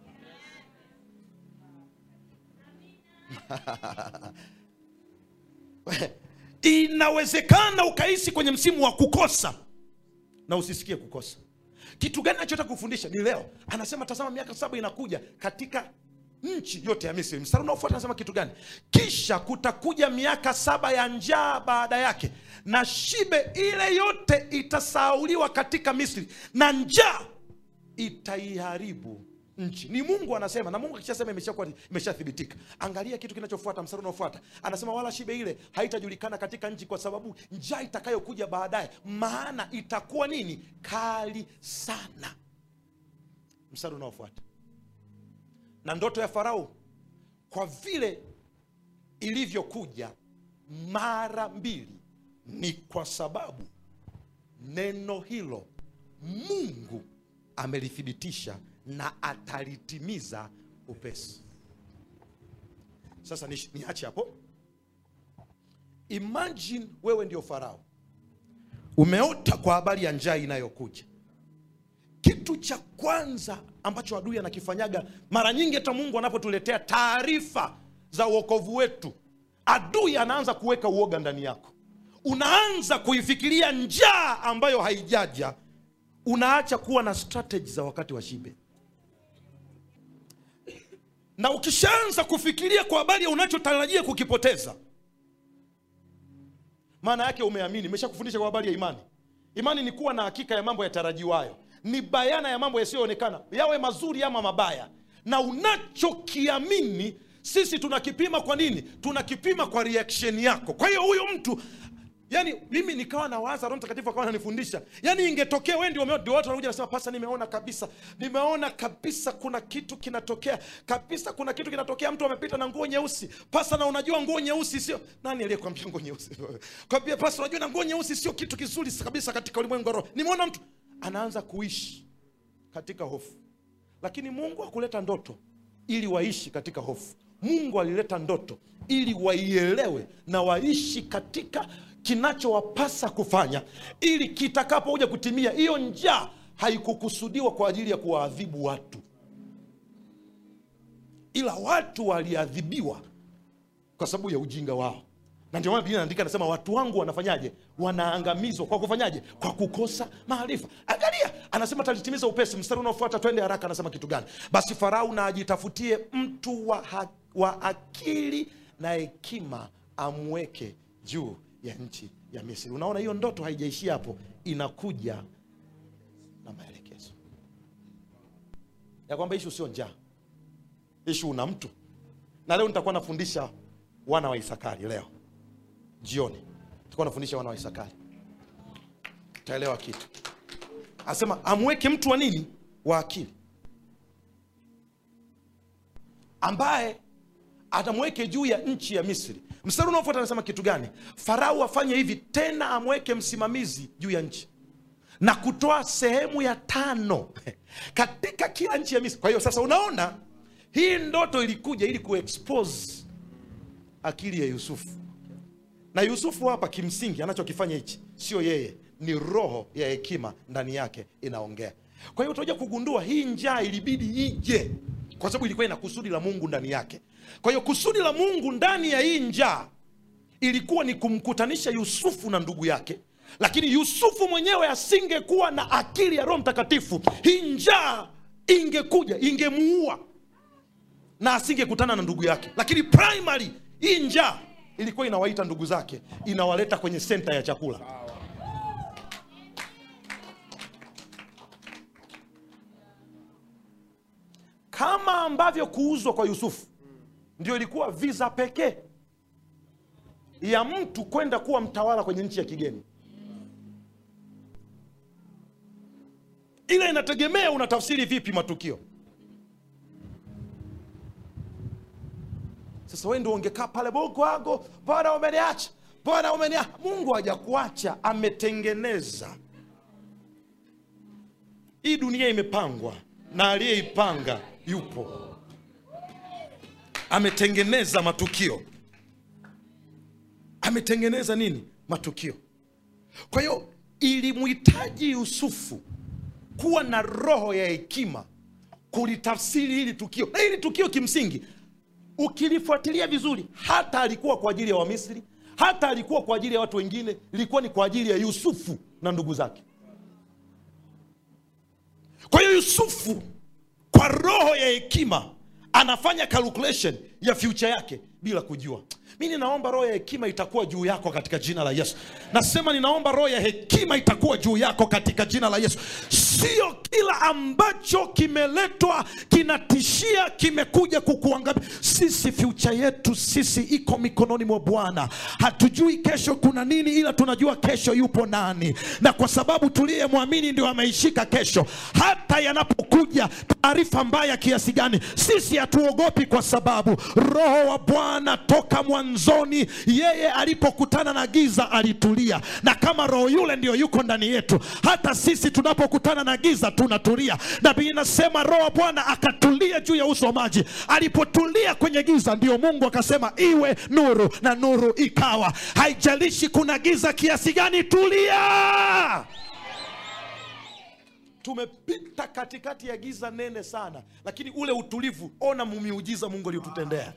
Inawezekana ukaishi kwenye msimu wa kukosa na usisikie kukosa. Kitu gani anachotaka kufundisha ni leo? Anasema tazama miaka 7 inakuja katika nchi yote ya Misri. Mstari unaofuata anasema kitu gani? Kisha kutakuja miaka 7 ya njaa baada yake, na shibe ile yote itasauliwa katika Misri, na njaa itaiharibu nchi. Ni Mungu anasema, na Mungu akishasema imeshathibitika. Angalia kitu kinachofuata, mstari unaofuata anasema wala shibe ile haitajulikana katika nchi, kwa sababu njaa itakayokuja baadaye, maana itakuwa nini? Kali sana. Mstari unaofuata, na ndoto ya Farao kwa vile ilivyokuja mara 2, ni kwa sababu neno hilo Mungu amelithibitisha na atalitimiza upesi. Sasa niache hapo. Imagine wewe ndio Farao, umeota kwa habari ya njaa inayokuja. Kitu cha kwanza ambacho adui anakifanyaga mara nyingi, hata Mungu anapotuletea taarifa za wokovu wetu, adui anaanza kuweka uoga ndani yako. Unaanza kuifikiria njaa ambayo haijaja, unaacha kuwa na strategy za wakati wa shibe. Na ukishaanza kufikiria kwa habari ya unachotarajia kukipoteza, maana yake umeamini. Nimeshakufundisha kwa habari ya imani. Imani ni kuwa na hakika ya mambo yatarajiwayo, ni bayana ya mambo yasiyoonekana, yawe mazuri ama mabaya. Na unachokiamini sisi tunakipima kwa nini? Tunakipima kwa reaction yako. Kwa hiyo huyo mtu, yani mimi nikawa na waza, Roho Mtakatifu akawa ananifundisha, yani ingetokea wewe ndio watu wanakuja nasema pasa, nimeona kabisa kuna kitu kinatokea kabisa, kuna kitu kinatokea, mtu amepita na nguo nyeusi pasa, na unajua nguo nyeusi sio, nani aliyekwambia nguo nyeusi? Kwambia pasa, unajua na nguo nyeusi sio kitu kizuri kabisa katika ulimwengu wa roho. Nimeona mtu anaanza kuishi katika hofu. Lakini Mungu hakuleta ndoto ili waishi katika hofu. Mungu alileta ndoto ili waielewe na waishi katika kinachowapasa kufanya, ili kitakapokuja kutimia. Hiyo njaa haikukusudiwa kwa ajili ya kuwaadhibu watu, ila watu waliadhibiwa kwa sababu ya ujinga wao. Na ndio maana Biblia inaandika, anasema watu wangu wanafanyaje? Wanaangamizwa kwa kufanyaje? Kwa kukosa maarifa. Angalia, anasema talitimiza upesi. Mstari unaofuata, twende haraka, anasema kitu gani? Basi Farao na ajitafutie mtu wa akili na hekima, amweke juu ya nchi ya Misri. Unaona, hiyo ndoto haijaishia hapo, inakuja na maelekezo ya kwamba issue sio njaa, issue una mtu. Na leo nitakuwa nafundisha wana wa Isakari. Leo jioni nitakuwa nafundisha wana wa Isakari, utaelewa kitu. Anasema amweke mtu wa nini? Wa akili, ambaye atamweke juu ya nchi ya Misri. Mstari unaofuata anasema kitu gani? Farao afanye hivi tena, amweke msimamizi juu ya nchi na kutoa sehemu ya 5 katika kila nchi ya Misri. Kwa hiyo sasa unaona, hii ndoto ilikuja ili kuexpose akili ya Yusufu. Na Yusufu hapa kimsingi anachokifanya hichi sio yeye, ni roho ya hekima ndani yake inaongea. Kwa hiyo utakuja kugundua hii njaa ilibidi ije kwa sababu ilikuwa ina kusudi la Mungu ndani yake. Kwa hiyo kusudi la Mungu ndani ya hii njaa ilikuwa ni kumkutanisha Yusufu na ndugu yake. Lakini Yusufu mwenyewe asingekuwa na akili ya Roho Mtakatifu, hii njaa ingekuja ingemuua na asingekutana na ndugu yake. Lakini primary hii njaa ilikuwa inawaita ndugu zake, inawaleta kwenye senta ya chakula. Kama ambavyo kuuzwa kwa Yusufu ndio ilikuwa visa pekee ya mtu kwenda kuwa mtawala kwenye nchi ya kigeni. Ile inategemea unatafsiri vipi matukio. Sasa wewe ndio ungekaa pale Mungu wangu, Bwana umeniacha, Bwana umeniacha. Mungu hajakuacha, ametengeneza. Hii dunia imepangwa na aliyeipanga yupo. Ametengeneza matukio. Ametengeneza nini? Matukio. Kwa hiyo ilimhitaji Yusufu kuwa na roho ya hekima kulitafsiri hili tukio. Na hili tukio kimsingi ukilifuatilia vizuri, hata alikuwa kwa ajili ya Wamisri, hata alikuwa kwa ajili ya watu wengine, ilikuwa ni kwa ajili ya Yusufu na ndugu zake. Kwa hiyo Yusufu kwa roho ya hekima anafanya calculation ya future yake bila kujua. Mimi ninaomba roho ya hekima itakuwa juu yako katika jina la Yesu. Nasema ninaomba roho ya hekima itakuwa juu yako katika jina la Yesu. Sio kila ambacho kimeletwa kinatishia kimekuja kukuangamiza. Sisi future yetu sisi iko mikononi mwa Bwana. Hatujui kesho kuna nini, ila tunajua kesho yupo nani. Na kwa sababu tuliyemwamini ndio ameishika kesho. Hata yanapokuja taarifa mbaya kiasi gani, sisi hatuogopi kwa sababu Roho wa Bwana toka mwanzoni, yeye alipokutana na giza alitulia. Na kama Roho yule ndio yuko ndani yetu, hata sisi tunapokutana na giza tunatulia. Na Biblia inasema Roho wa Bwana akatulia juu ya uso wa maji. Alipotulia kwenye giza ndio Mungu akasema iwe nuru, na nuru ikawa. Haijalishi kuna giza kiasi gani, tulia. Tumepita katikati ya giza nene sana, lakini ule utulivu, ona miujiza Mungu aliyotutendea.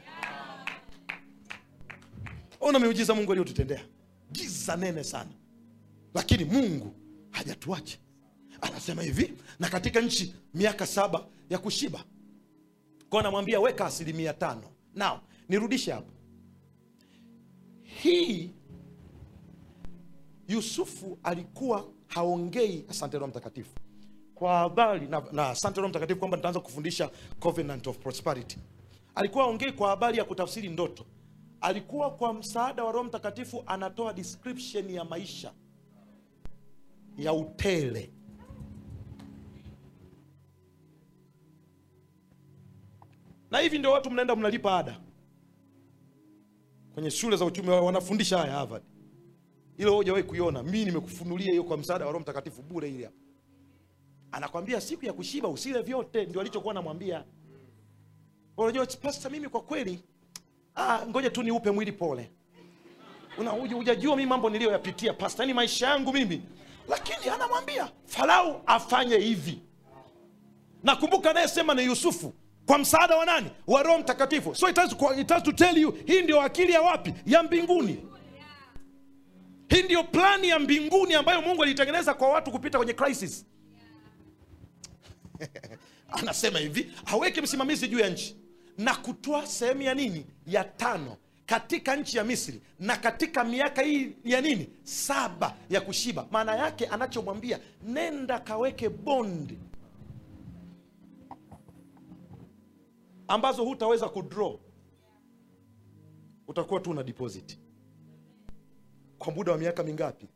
Ona miujiza Mungu aliyotutendea. Giza nene sana, lakini Mungu hajatuacha. Anasema hivi, na katika nchi miaka 7 ya kushiba. Kwa namwambia weka 5%. Now, nirudishe hapo. Hii Yusufu alikuwa haongei, asante Roho Mtakatifu, kwa habari na asante Roho Mtakatifu kwamba nitaanza kufundisha Covenant of Prosperity. Alikuwa haongei kwa habari ya kutafsiri ndoto. Alikuwa kwa msaada wa Roho Mtakatifu anatoa description ya maisha ya utele. Na hivi ndio watu mnaenda mnalipa ada kwenye shule za uchumi, wanafundisha haya Harvard. Ile hujawahi kuiona, mimi nimekufunulia hiyo kwa msaada wa Roho Mtakatifu bure ile hapa. Anakuambia siku ya kushiba usile vyote, ndio alichokuwa anamwambia. Unajua pastor, mimi kwa kweli ngoja tu niupe mwili pole. Hujajua mimi mambo niliyoyapitia pastor, yani maisha yangu mimi. Lakini anamwambia Farao afanye hivi. Nakumbuka naye sema ni Yusufu kwa msaada wa nani? Wa Roho Mtakatifu. So it has to tell you, hii ndio akili ya wapi? Ya mbinguni. Hii ndio plani ya mbinguni ambayo Mungu alitengeneza kwa watu kupita kwenye crisis. Anasema hivi, aweke msimamizi juu ya nchi na kutoa sehemu ya nini? Ya 5 katika nchi ya Misri, na katika miaka hii ya nini? 7 ya kushiba. Maana yake anachomwambia, nenda kaweke bond ambazo hutaweza kudraw. Utakuwa tu una deposit kwa muda wa miaka mingapi?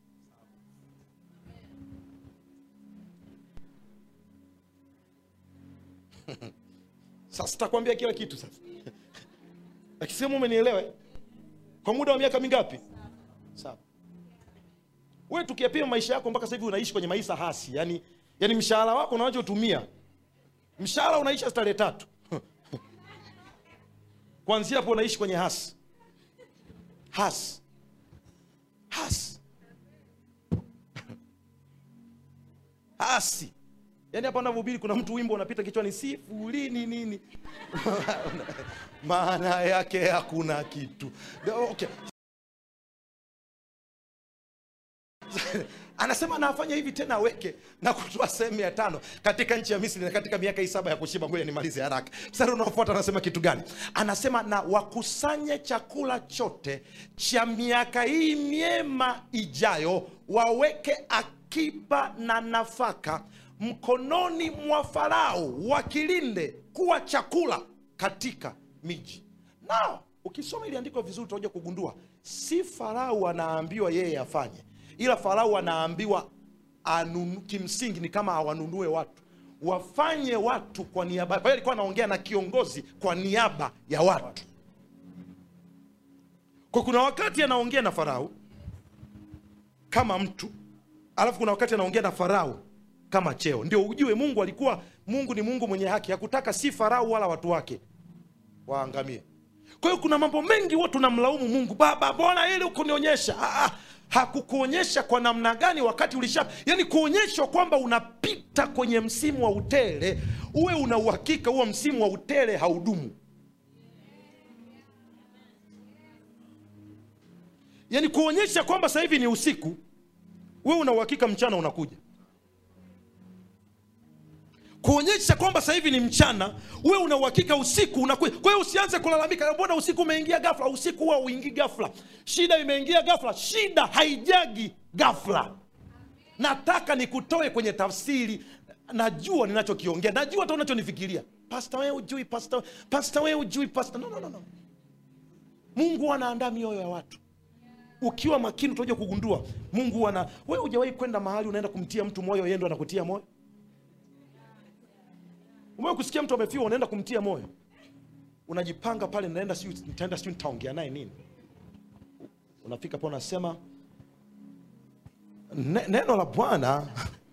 Sasa sitakwambia kila kitu sasa. Akisema umenielewa, kwa muda wa miaka mingapi? 7. Wewe tukiapima maisha yako mpaka sasa hivi unaishi kwenye maisha hasi. Yaani mshahara wako unaotumia, mshahara unaisha tarehe 3. Kuanzia hapo unaishi kwenye hasi. Hasi. Hasi. Yaani hapa unavyohubiri kuna mtu wimbo unapita kichwani, sifuri nini. Maana yake hakuna kitu. Okay. Anasema anafanya hivi tena aweke na kutoa sehemu ya 5 katika nchi ya Misri na katika miaka 7 ya kushiba. Ngoja nimalize haraka. Mstari unaofuata anasema kitu gani? Anasema na wakusanye chakula chote cha miaka hii miema ijayo, waweke akiba na nafaka mkononi mwa Farao, wakilinde kuwa chakula katika miji. Nao ukisoma ili andiko vizuri utakuja kugundua si Farao anaambiwa yeye afanye, ila Farao anaambiwa kimsingi ni kama awanunue watu, wafanye watu kwa niaba. Kwa hiyo alikuwa anaongea na kiongozi kwa niaba ya watu. Kwa kuna wakati anaongea na Farao kama mtu, alafu kuna wakati anaongea na Farao kama cheo. Ndio ujue Mungu ni Mungu mwenye haki. Hakutaka si Farao wala watu wake waangamie. Kwa hiyo kuna mambo mengi watu tunamlaumu Mungu, Baba mbona ili ukunionyesha? Hakukuonyesha kwa namna gani wakati yani kuonyeshwa kwamba unapita kwenye msimu wa utele, uwe una uhakika huo msimu wa utele haudumu. Yani kuonyesha kwamba sasa hivi ni usiku, wewe una uhakika mchana unakuja. Kuonyesha kwamba sasa hivi ni mchana, wewe una uhakika usiku unakuja. Kwa hiyo usianze kulalamika, mbona usiku umeingia ghafla? Usiku huwa uingii ghafla. Shida imeingia ghafla. Shida haijagi ghafla. Nataka nikutoe kwenye tafsiri. Najua ninachokiongea. Najua hata unachonifikiria. Pastor wewe hujui, pastor wewe hujui, pastor. No. Mungu anaandaa mioyo ya watu. Ukiwa makini utakuja kugundua Mungu wewe hujawahi kwenda mahali unaenda kumtia mtu moyo, yeye ndo anakutia moyo? Umewahi kusikia mtu amefiwa unaenda kumtia moyo? Unajipanga pale, nitaenda nitaongea naye nini? Unafika hapo unasema neno la Bwana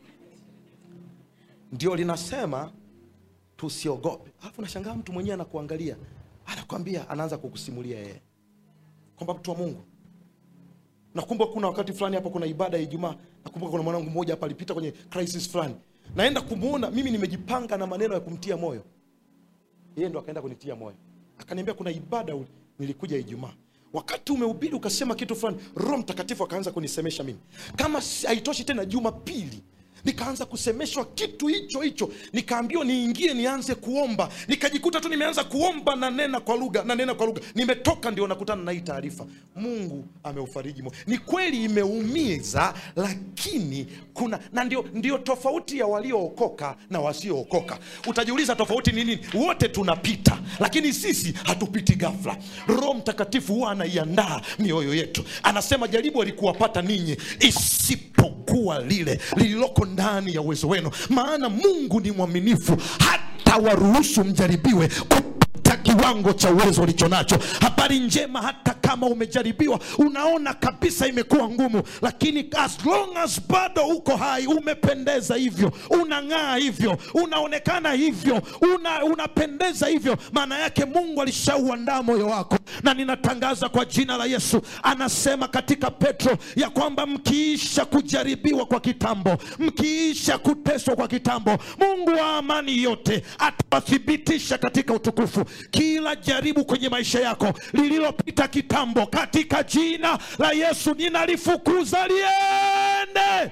ndio linasema tusiogope. Alafu unashangaa mtu mwenyewe anakuangalia, anakuambia, anaanza kukusimulia yeye kwamba mtu wa Mungu, nakumbuka kuna wakati fulani hapa kuna ibada ya Ijumaa, nakumbuka kuna mwanangu mmoja hapa alipita kwenye crisis fulani. Naenda kumuona, mimi nimejipanga na maneno ya kumtia moyo. Yeye ndo akaenda kunitia moyo. Akaniambia kuna ibada nilikuja Ijumaa. Wakati umehubiri ukasema kitu fulani, Roho Mtakatifu akaanza kunisemesha mimi. Kama haitoshi tena, Jumapili nikaanza kusemeshwa kitu hicho. Nikaambiwa niingie nianze kuomba. Nikajikuta tu nimeanza kuomba na nena kwa lugha. Nimetoka ndio nakutana na hii taarifa. Mungu ameufariji moyo. Ni kweli imeumiza, lakini na ndio tofauti ya waliookoka na wasiookoka. Utajiuliza tofauti ni nini? Wote tunapita, lakini sisi hatupiti ghafla. Roho Mtakatifu huwa anaiandaa mioyo yetu. Anasema jaribu alikuwapata ninyi isipokuwa lile lililoko ndani ya uwezo wenu, maana Mungu ni mwaminifu hata waruhusu mjaribiwe kupita kiwango cha uwezo ulichonacho. Habari njema, hata kama umejaribiwa unaona kabisa imekuwa ngumu, lakini as long as bado uko hai, umependeza hivyo, unang'aa hivyo, unaonekana hivyo, unapendeza hivyo, maana yake Mungu alishauandaa moyo wako. Na ninatangaza kwa jina la Yesu, anasema katika Petro ya kwamba mkiisha kujaribiwa kwa kitambo, mkiisha kuteswa kwa kitambo, Mungu wa amani yote atawathibitisha katika utukufu. Kila jaribu kwenye maisha yako lililopita kitambo, katika jina la Yesu ninalifukuza liende.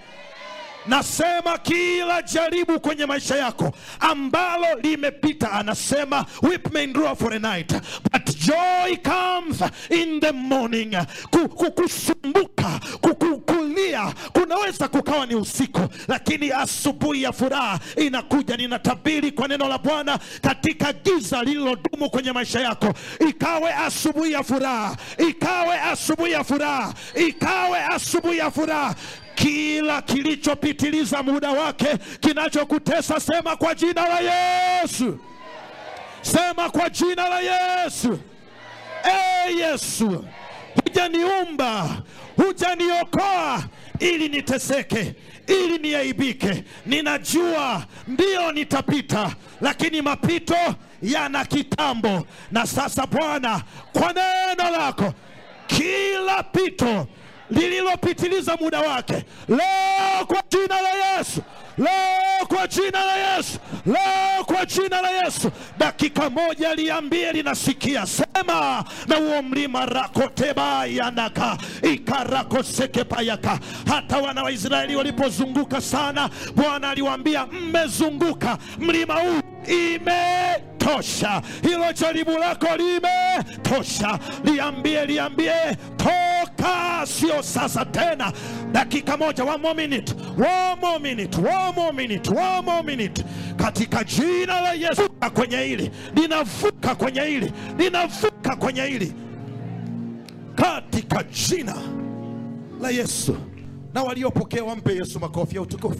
Nasema kila jaribu kwenye maisha yako ambalo limepita, anasema weep may endure for a night but joy comes in the morning. Kukusumbuka, kukulia kunaweza kukawa ni usiku, lakini asubuhi ya furaha inakuja. Ninatabiri kwa neno la Bwana katika giza lililodumu kwenye maisha yako, ikawe asubuhi ya furaha, ikawe asubuhi ya furaha, ikawe asubuhi ya furaha. Kila kilichopitiliza muda wake, kinachokutesa, sema kwa jina la Yesu. Sema kwa jina la Yesu. Yesu, hujaniumba, hujaniokoa ili niteseke, ili niaibike. Ninajua ndio nitapita, lakini mapito yana kitambo. Na sasa Bwana, kwa neno lako, kila pito lililopitiliza muda wake, leo kwa jina la Yesu, leo kwa jina la Yesu, leo kwa kwa jina la Yesu. Dakika moja liambie linasikia. Sema na huo mlima rakoteba yanaka ikarako sekepayaka. Hata wana wa Israeli walipozunguka sana, Bwana aliwaambia mmezunguka mlima huu, imetosha. Hilo jaribu lako limetosha. Liambie toka, sio sasa tena. Dakika moja, one more minute. Katika jina la Yesu, kwenye hili linavuka, kwenye hili katika jina la Yesu. Na waliopokea wampe Yesu makofi ya utukufu.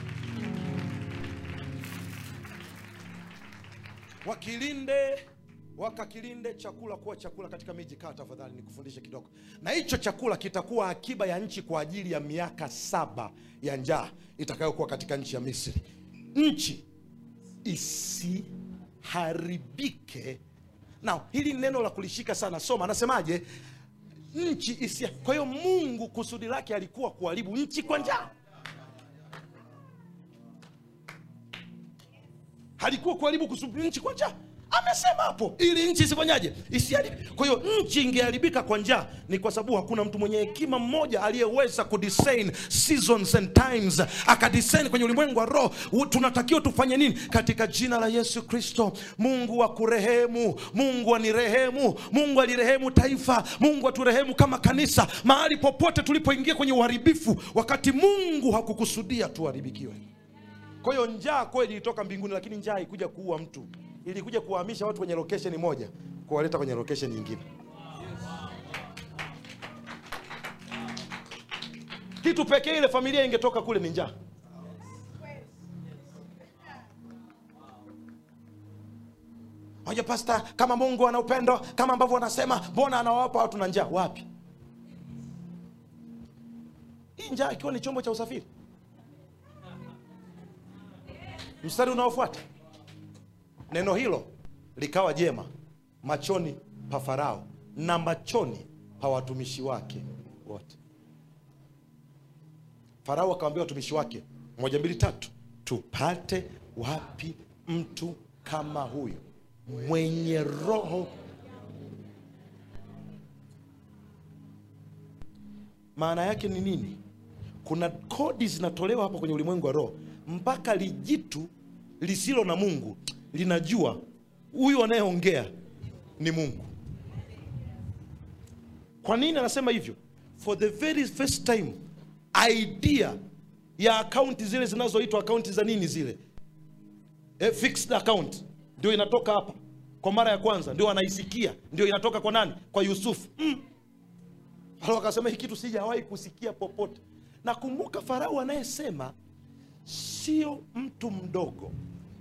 Wakakilinde chakula kuwa chakula katika miji. Kaa tafadhali nikufundishe kidogo. Na hicho chakula kitakuwa akiba ya nchi kwa ajili ya miaka 7 ya njaa itakayokuwa katika nchi ya Misri. Nchi isiharibike. Na hili neno la kulishika sana. Soma, anasemaje? Nchi isi. Kwa hiyo Mungu kusudi lake alikuwa kuharibu nchi kwa njaa. Halikuwa kuharibu kusudi nchi kwa njaa. Amesema hapo ili nchi isifanyaje? Isiharibike. Kwa hiyo nchi ingeharibika kwa njaa ni kwa sababu hakuna mtu mwenye hekima mmoja aliyeweza kudiscern seasons and times, akadiscern kwenye ulimwengu wa roho tunatakiwa tufanye nini. Katika jina la Yesu Kristo, Mungu akurehemu, Mungu anirehemu, Mungu alirehemu taifa, Mungu aturehemu kama kanisa, mahali popote tulipoingia kwenye uharibifu wakati Mungu hakukusudia tuharibikiwe. Kwa hiyo njaa kweli ilitoka mbinguni, lakini njaa haikuja kuua mtu. Ilikuja kuhamisha watu kwenye location moja kuwaleta kwenye location nyingine. Kitu pekee ile familia ingetoka kule ni njaa. Oje pastor, kama Mungu ana upendo kama ambavyo wanasema, mbona anawapa watu na njaa? Wapi? Hii njaa ikiwa ni chombo cha usafiri. Mstari unaofuata, neno hilo likawa jema machoni pa Farao na machoni pa watumishi wake wote. Farao akamwambia watumishi wake 1, 2, 3, tupate wapi mtu kama huyu mwenye roho? Maana yake ni nini? Kuna kodi zinatolewa hapa kwenye ulimwengu wa roho mpaka lijitu lisilo na Mungu linajua huyu anayeongea ni Mungu. Kwa nini anasema hivyo? For the very first time idea ya account zile zinazoitwa account za nini zile, fixed account, ndio inatoka hapa kwa mara ya kwanza. Ndio anaisikia, ndio inatoka kwa nani? Kwa Yusuf. Halo, akasema hiki kitu sijawahi kusikia popote. Na kumbuka Farao anayesema sio mtu mdogo.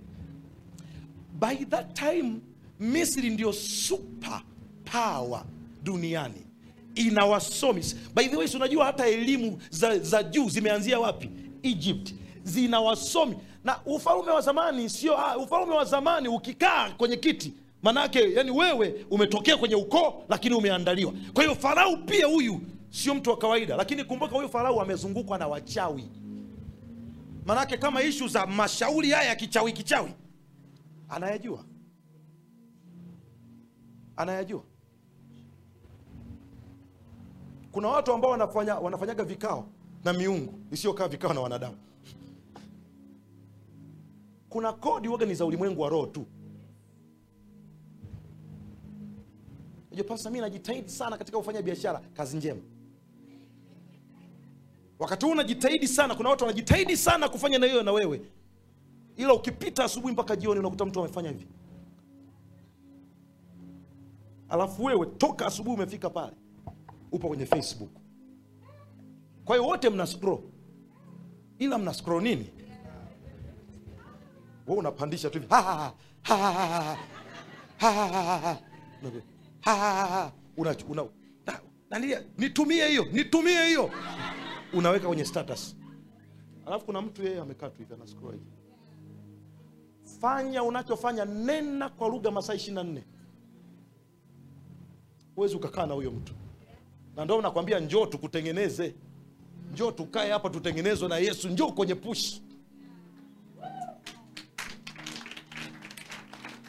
By that time Misri ndio super power duniani, ina wasomi. By the way, unajua hata elimu za juu zimeanzia wapi? Egypt. Zina wasomi. Na ufalme wa zamani sio ufalme wa zamani ukikaa kwenye kiti, manake yani wewe umetokea kwenye ukoo lakini umeandaliwa. Kwa hiyo Farao pia huyu sio mtu wa kawaida, lakini kumbuka huyu Farao amezungukwa na wachawi. Manake kama issue za mashauri haya kichawi anayajua. Kuna watu ambao wanafanyaga vikao na miungu isiyokaa vikao na wanadamu. Kuna kodi waga za ulimwengu wa roho tu. Unajua pastor, mimi najitahidi sana katika kufanya biashara. Kazi njema. Wakati unajitahidi sana, kuna watu wanajitahidi sana kufanya na hiyo na wewe. Ila ukipita asubuhi mpaka jioni unakuta mtu amefanya hivi. Alafu wewe toka asubuhi umefika pale, upo kwenye Facebook. Kwa hiyo wote mna scroll. Ila mna scroll nini? Wewe unapandisha tu hivi. Nitumie hiyo. Unaweka kwenye status. Alafu kuna mtu yeye amekaa tu hivi ana scroll hivi. Fanya unachofanya, nena kwa lugha masaa 24. Uwezi ukakaa na huyo mtu. Na ndio nakwambia njoo tukutengeneze. Njoo tukae hapa tutengenezwe na Yesu. Njoo kwenye push.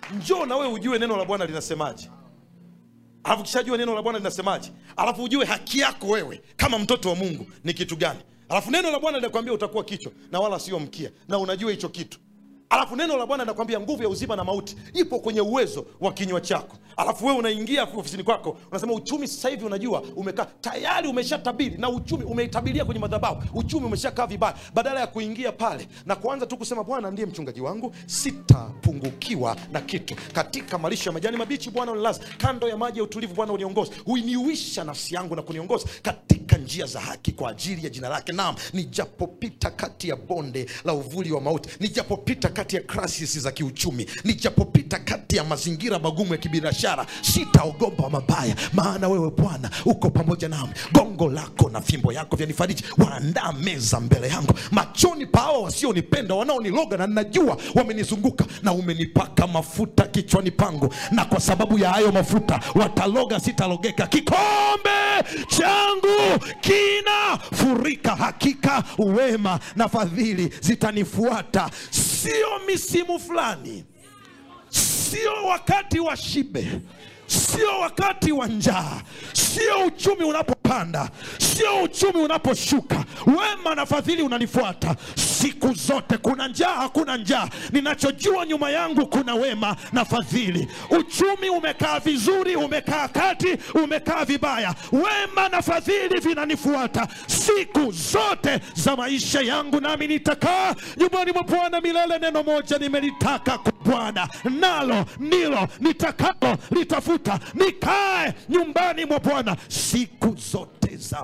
Njoo na wewe ujue neno la Bwana linasemaje. Alafu kishajua neno la Bwana linasemaje, alafu ujue haki yako wewe kama mtoto wa Mungu ni kitu gani. Alafu neno la Bwana linakwambia utakuwa kichwa na wala sio mkia, na unajua hicho kitu. Alafu neno la Bwana linakwambia nguvu ya uzima na mauti ipo kwenye uwezo wa kinywa chako. Alafu wewe unaingia ofisini kwako, unasema uchumi sasa hivi unajua umekaa tayari, umeshatabiri na uchumi umeitabiria kwenye madhabahu, uchumi umeshakaa vibaya. Badala ya kuingia pale na kuanza tu kusema Bwana ndiye mchungaji wangu, sitapungukiwa na kitu. Katika malisho ya majani mabichi Bwana unilaza, kando ya maji ya utulivu Bwana uniongoza. Huiniuisha nafsi yangu na kuniongoza katika njia za haki kwa ajili ya jina lake. Naam, nijapopita kati ya bonde la uvuli wa mauti, nijapopita kati ya crisis za kiuchumi, nijapopita kati ya mazingira magumu ya kibiashara, sitaogopa mabaya, maana wewe Bwana uko pamoja nami. Gongo lako na fimbo yako vyanifariji. Waandaa meza mbele yangu machoni pa hao wasionipenda, wanaoniloga na ninajua wamenizunguka. Na umenipaka mafuta kichwani pangu, na kwa sababu ya hayo mafuta wataloga sitalogeka. Kikombe changu kinafurika, hakika wema na fadhili zitanifuata. Sio misimu fulani, sio wakati wa shibe, sio wakati wa njaa, sio uchumi unapopanda, sio uchumi unaposhuka. Wema na fadhili unanifuata siku zote. Kuna njaa, hakuna njaa, ninachojua nyuma yangu kuna wema na fadhili. Uchumi umekaa vizuri, umekaa kati, umekaa vibaya, wema na fadhili vinanifuata siku zote za maisha yangu. Nami nitakaa nyumbani mwa Bwana milele. Neno moja nimelitaka kwa Bwana, nalo ndilo nitakalo litafuta, nikae nyumbani mwa Bwana siku zote za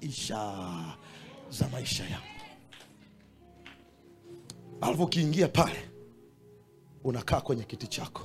maisha yangu. Alafu ukiingia pale unakaa kwenye kiti chako,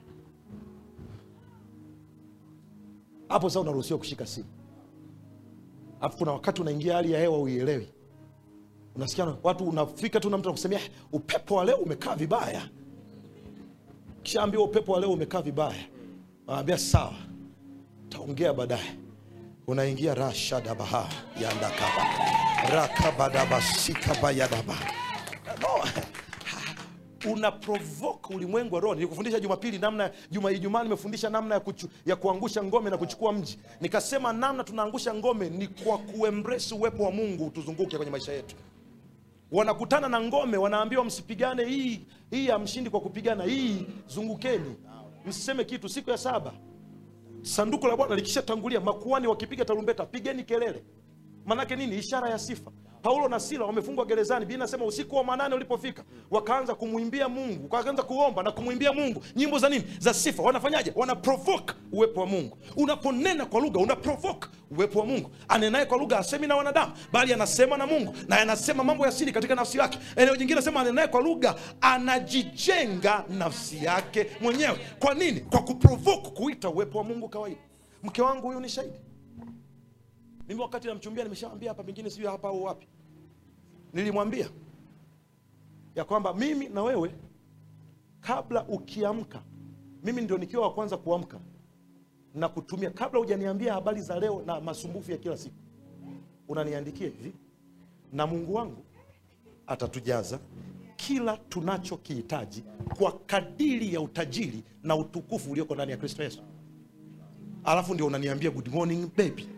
hapo sasa unaruhusiwa kushika simu. Alafu kuna wakati unaingia hali ya hewa uielewi, unasikia watu, unafika tu na mtu anakusemea upepo wa leo umekaa vibaya. Kisha ambiwa upepo wa leo umekaa vibaya, anaambia sawa, taongea baadaye. Unaingia rashadabaha yandakaba rakabadaba sikaba yadaba. No. Una provoke ulimwengu wa roho. Nilikufundisha Jumapili namna, Ijumaa nimefundisha namna ya kuangusha ngome na kuchukua mji. Nikasema namna tunaangusha ngome ni kwa kuembrace uwepo wa Mungu tuzunguke kwenye maisha yetu. Wanakutana na ngome, wanaambiwa msipigane, hii hamshindi kwa kupigana, hii zungukeni, msiseme kitu. Siku ya 7 sanduku la Bwana likishatangulia, makuhani wakipiga tarumbeta, pigeni kelele. Manake nini? Ishara ya sifa. Paulo na Sila wamefungwa gerezani. Biblia inasema usiku wa manane ulipofika, wakaanza kumwimbia Mungu, wakaanza kuomba na kumwimbia Mungu nyimbo za nini? Za sifa. Wanafanyaje? Wana provoke uwepo wa Mungu. Unaponena kwa lugha una provoke uwepo wa Mungu. Anenaye kwa lugha asemi na wanadamu, bali anasema na Mungu, na anasema mambo ya siri katika nafsi yake. Eneo jingine nasema anenaye kwa lugha anajijenga nafsi yake mwenyewe. Kwa nini? Kwa kuprovoke, kuita uwepo wa Mungu kawaida. Mke wangu huyu ni shahidi. Mimi wakati namchumbia, nimeshaambia hapa, pengine sio hapa au wapi, nilimwambia ya kwamba mimi na wewe, kabla ukiamka, mimi ndio nikiwa wa kwanza kuamka na kutumia, kabla hujaniambia habari za leo na masumbufu ya kila siku, unaniandikia hivi: na Mungu wangu atatujaza kila tunachokihitaji kwa kadiri ya utajiri na utukufu ulioko ndani ya Kristo Yesu. Alafu ndio unaniambia good morning baby.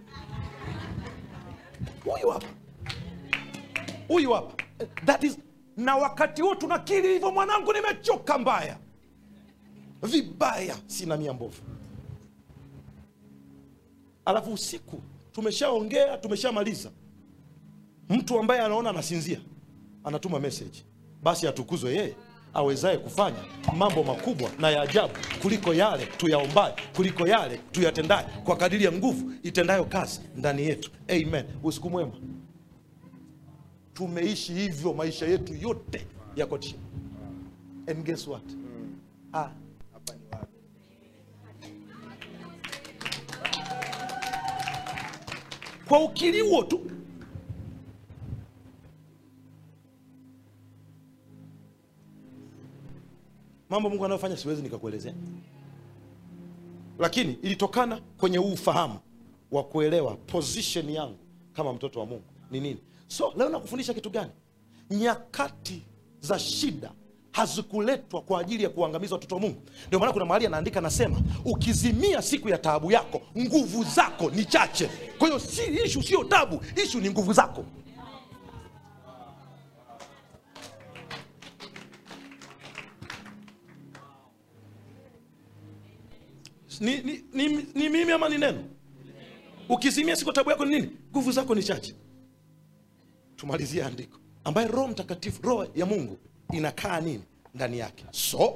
Huyu hapa. That is, na wakati huo tunakiri hivyo, mwanangu nimechoka mbaya, vibaya, sina mia mbovu. Alafu usiku tumeshaongea, tumeshamaliza, mtu ambaye anaona anasinzia anatuma message: basi atukuzwe yeye awezaye kufanya mambo makubwa na ya ajabu kuliko yale tuyaombaye, kuliko yale tuyatendaye, kwa kadiri ya nguvu itendayo kazi ndani yetu. Amen. Usiku mwema. Tumeishi hivyo maisha yetu yote yako chini. And guess what? Hapa ni wapi? Kwa ukiri huo tu. Mambo Mungu anayofanya siwezi nikakuelezea. Lakini ilitokana kwenye ufahamu wa kuelewa position yangu kama mtoto wa Mungu ni nini. So leo nakufundisha kitu gani? Nyakati za shida hazikuletwa kwa ajili ya kuangamiza watoto wa Mungu. Ndio maana kuna mahali anaandika, anasema ukizimia siku ya taabu yako, nguvu zako ni chache. Kwa hiyo issue sio taabu, issue ni nguvu zako. Ni mimi ama ni neno? Ukizimia siku taabu yako ni nini? Nguvu zako ni chache. Tumalizie andiko ambaye Roho Mtakatifu, Roho ya Mungu inakaa nini ndani yake. So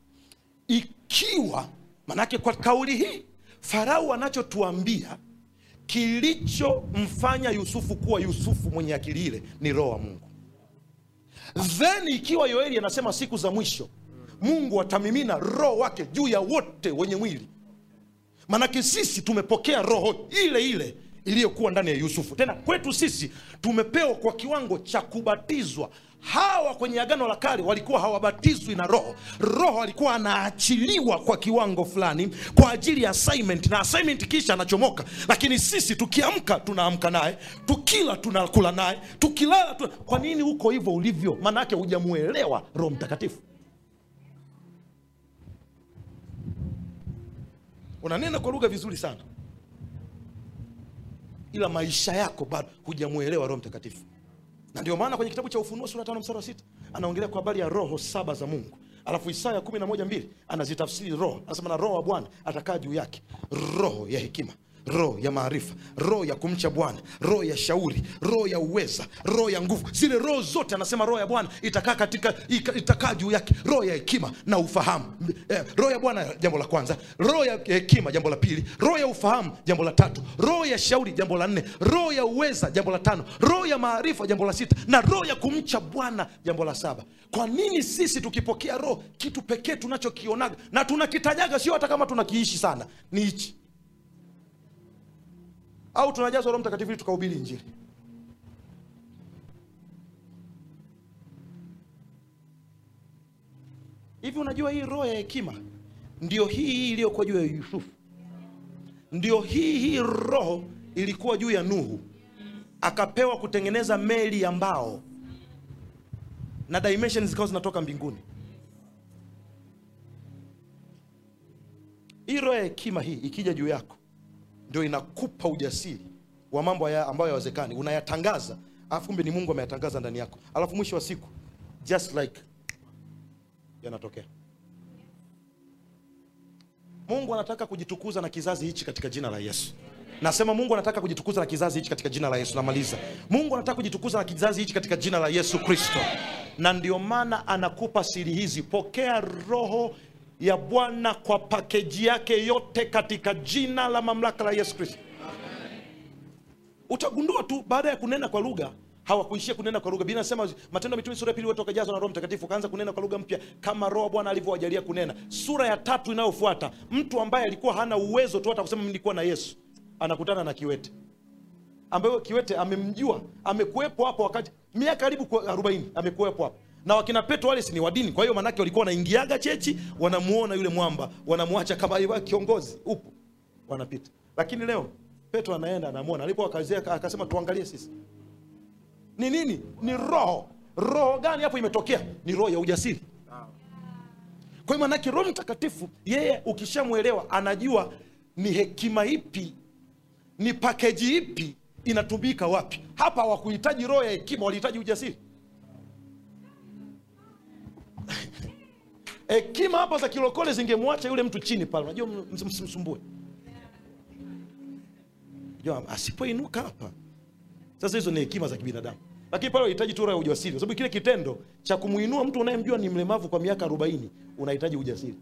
ikiwa manake kwa kauli hii Farao anachotuambia kilichomfanya Yusufu kuwa Yusufu mwenye akili ile ni Roho wa Mungu. Then ikiwa Yoeli anasema siku za mwisho Mungu atamimina Roho wake juu ya wote wenye mwili, manake sisi tumepokea roho ile ile iliyokuwa ndani ya Yusufu. Tena kwetu sisi tumepewa kwa kiwango cha kubatizwa. Hawa kwenye Agano la Kale walikuwa hawabatizwi na Roho. Roho alikuwa anaachiliwa kwa kiwango fulani kwa ajili ya assignment, na assignment kisha anachomoka. Lakini sisi tukiamka tunaamka naye, tukila tunakula naye, tukilala Kwa nini uko hivyo ulivyo? Maana yake hujamuelewa Roho Mtakatifu. Unanena kwa lugha vizuri sana, ila maisha yako bado hujamuelewa Roho Mtakatifu. Na ndio maana kwenye kitabu cha Ufunuo sura 5 mstari wa 6 anaongelea kwa habari ya roho 7 za Mungu. Alafu Isaya 11:2 anazitafsiri roho. Anasema na Roho wa Bwana atakaa juu yake, roho ya hekima, roho ya maarifa, roho ya kumcha Bwana, roho ya shauri, roho ya uweza, roho ya nguvu. Zile roho zote anasema roho ya Bwana itakaa juu yake. Roho ya hekima na ufahamu, roho ya Bwana jambo la kwanza, roho ya hekima jambo la pili, roho ya ufahamu jambo la tatu, roho ya shauri jambo la 4, roho ya uweza jambo la 5, roho ya maarifa jambo la 6, na roho ya kumcha Bwana jambo la 7. Kwa nini sisi tukipokea roho, kitu pekee tunachokionaga na tunakitajaga, sio hata kama tunakiishi sana, ni hichi? Au tunajazwa Roho Mtakatifu ili tukahubiri Injili? Hivi unajua hii roho ya hekima ndio hii iliyokuwa juu ya Yusufu. Ndio hii roho ilikuwa juu ya Nuhu. Akapewa kutengeneza meli ya mbao na dimensions zikawa zinatoka mbinguni. Hii roho ya hekima hii ikija juu yako ndio inakupa ujasiri wa mambo ambayo hayawezekani. Unayatangaza, alafu kumbe ni Mungu ameyatangaza ndani yako. Alafu mwisho wa siku just like yanatokea. Mungu anataka kujitukuza na kizazi hichi katika jina la Yesu. Nasema Mungu anataka kujitukuza na kizazi hichi katika jina la Yesu. Namaliza. Mungu anataka kujitukuza na kizazi hichi katika jina la Yesu Kristo. Na ndio maana anakupa siri hizi. Pokea roho ya Bwana kwa pakeji yake yote katika jina la mamlaka la Yesu Kristo. Utagundua tu baada ya kunena kwa lugha hawakuishia kunena kwa lugha. Biblia inasema Matendo ya Mitume sura ya 2 watu wakajazwa na Roho Mtakatifu kaanza kunena kwa lugha mpya kama Roho Bwana alivyowajalia kunena. Sura ya 3 inayofuata, mtu ambaye alikuwa hana uwezo tu hata kusema mimi nilikuwa na Yesu anakutana na kiwete. Ambaye kiwete amemjua, amekuepo hapo wakati miaka karibu 40 amekuepo hapo. Na wakina Petro wale si ni wadini, kwa hiyo manake walikuwa wanaingiaga chechi, wanamuona yule mwamba, wanamwacha kama yeye kiongozi upo, wanapita. Lakini leo Petro anaenda anamuona, alipowakazia akasema tuangalie sisi. Ni nini? Ni roho. Roho gani hapo imetokea? Ni roho ya ujasiri. Kwa hiyo manake Roho Mtakatifu yeye ukishamuelewa anajua ni hekima ipi, ni package ipi inatumika wapi. Hapa hawakuhitaji roho ya hekima, walihitaji ujasiri. Hekima hapa za kilokole zingemwacha yule mtu chini pale. Unajua msimsumbue. Unajua asipoinuka hapa. Sasa hizo ni hekima za kibinadamu. Lakini pale unahitaji tu roho ya ujasiri. Kwa sababu kile kitendo cha kumuinua mtu unayemjua ni mlemavu kwa miaka 40 unahitaji ujasiri.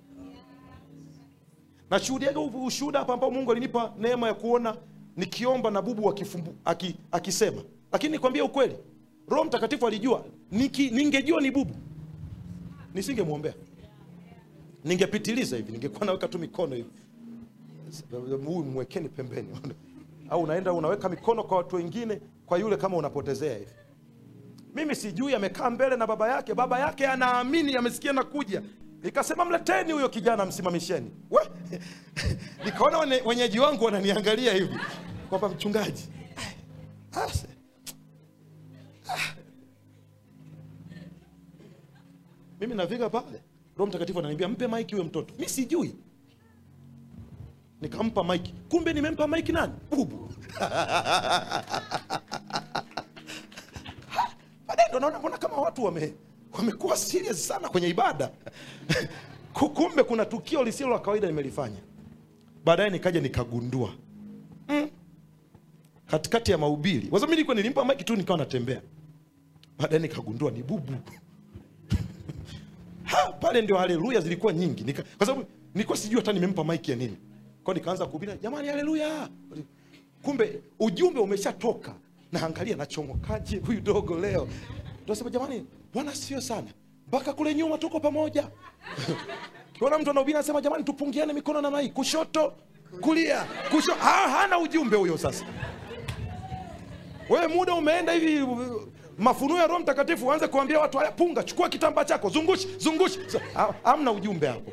Na shuhudia ushuhuda hapa ambao Mungu alinipa neema ya kuona nikiomba na bubu akisema. Lakini nikwambia ukweli, Roho Mtakatifu alijua ningejua ni bubu nisingemuombea. Ningepitiliza hivi, ningekuwa naweka tu mikono hivi. Huyu mwekeni pembeni. Au unaenda unaweka mikono kwa watu wengine, kwa yule kama unapotezea hivi. Mimi sijui amekaa mbele na baba yake anaamini amesikia na kuja. Nikasema mleteni huyo kijana msimamisheni. Nikaona wenyeji wangu wananiangalia hivi. Kwa mchungaji. Mimi nafika pale, Roho Mtakatifu ananiambia mpe maiki yule mtoto. Mimi sijui. Nikampa maiki. Kumbe nimempa maiki nani? Bubu. Baadaye ndo naona mbona kama watu wamekuwa serious sana kwenye ibada. Kumbe kuna tukio lisilo la kawaida nimelifanya. Baadaye nikaja nikagundua. Katikati ya mahubiri. Wazo mimi nilimpa maiki tu nikawa natembea. Baadaye nikagundua ni bubu. Pale ndio haleluya zilikuwa nyingi. Kwa sababu nilikuwa sijui hata nimempa maiki ya nini. Kwa nikaanza kuhubiri, jamani haleluya. Kumbe ujumbe umeshatoka. Na angalia nachomokaje huyu dogo leo. Tunasema jamani, Bwana asifiwe sana. Mpaka kule nyuma tuko pamoja. Kiona mtu anahubiri anasema jamani tupungiane mikono namna hii, kushoto, kulia, kushoto. Hana ujumbe huyo sasa. Wewe muda umeenda hivi, mafunuo ya Roho Mtakatifu uanze kuambia watu haya, punga, chukua kitambaa chako, zungushi. Hamna ujumbe hapo.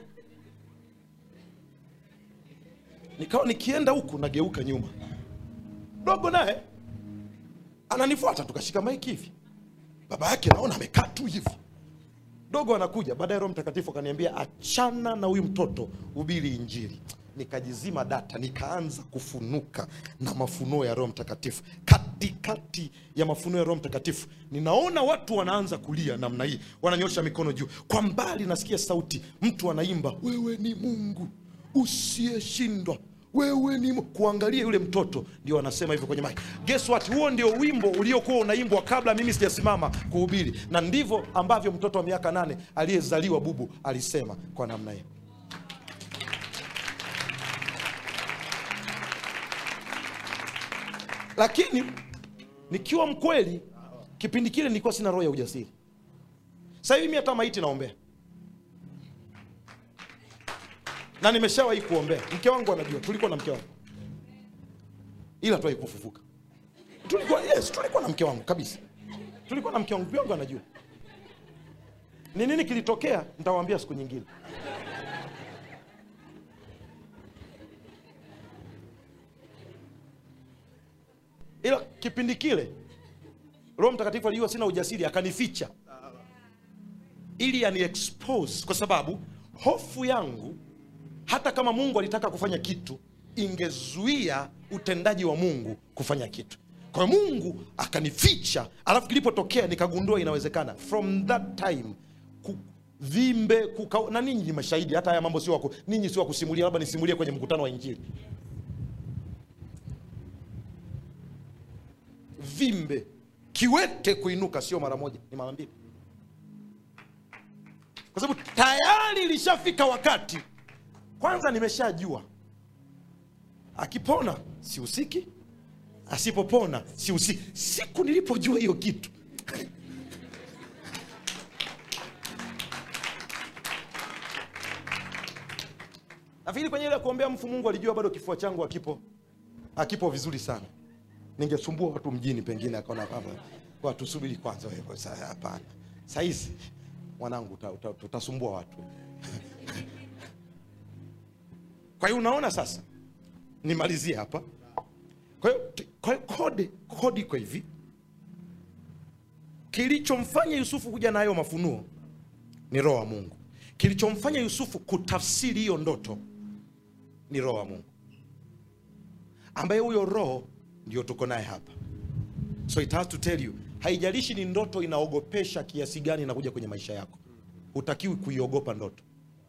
Nikawa nikienda huku nageuka nyuma. Dogo naye ananifuata, tukashika maiki hivi. Baba yake naona amekaa tu hivi. Dogo anakuja, baadaye Roho Mtakatifu akaniambia achana na huyu mtoto, hubiri injili. Nikajizima data, nikaanza kufunuka na mafunuo ya Roho Mtakatifu. Katikati ya mafunuo ya Roho Mtakatifu ninaona watu wanaanza kulia namna hii, wananyosha mikono juu. Kwa mbali nasikia sauti, mtu anaimba, wewe ni Mungu usiyeshindwa, wewe ni kuangalia yule mtoto, ndio anasema hivyo kwenye mic. Guess what? Huo ndio wimbo uliokuwa unaimbwa kabla mimi sijasimama kuhubiri, na ndivyo ambavyo mtoto wa miaka 8 aliyezaliwa bubu alisema kwa namna hiyo. Lakini nikiwa mkweli, kipindi kile nilikuwa sina roho ya ujasiri. Sasa hivi mimi hata maiti naombea. Na nimeshawahi kuombea. Mke wangu anajua, tulikuwa na mke wangu. Ila tu haikufufuka. Tulikuwa na mke wangu kabisa. Tulikuwa na mke wangu anajua. Ni nini kilitokea? Nitawaambia siku nyingine. Ila kipindi kile Roho Mtakatifu alijua sina ujasiri, akanificha ili ani expose, kwa sababu hofu yangu hata kama Mungu alitaka kufanya kitu ingezuia utendaji wa Mungu kufanya kitu. Kwa Mungu akanificha, alafu kilipotokea nikagundua inawezekana. From that time vimbe na ninyi ni mashahidi, hata haya mambo sio wako ninyi, sio kusimulia, labda nisimulie kwenye mkutano wa injili. Vimbe kiwete kuinuka sio mara moja, ni mara mbili. Kwa sababu tayari ilishafika wakati, kwanza nimeshajua akipona sihusiki, asipopona sihusiki. Siku nilipojua hiyo kitu nafikiri kwenye ile kuombea mfu, Mungu alijua bado kifua changu akipo vizuri sana. Ningesumbua watu mjini, pengine akaona baba watu subiri kwanza wewe. Sasa hapana, saizi mwanangu tutasumbua watu. Kwa hiyo unaona sasa, nimalizie hapa. Kwa hiyo kodi kwa hivi, kilichomfanya Yusufu kuja nayo mafunuo ni Roho wa Mungu. Kilichomfanya Yusufu kutafsiri hiyo ndoto ni Roho wa Mungu, ambaye huyo Roho ndio tuko naye hapa. So it has to tell you, haijalishi ni ndoto inaogopesha kiasi gani inakuja kwenye maisha yako, hutakiwi kuiogopa ndoto,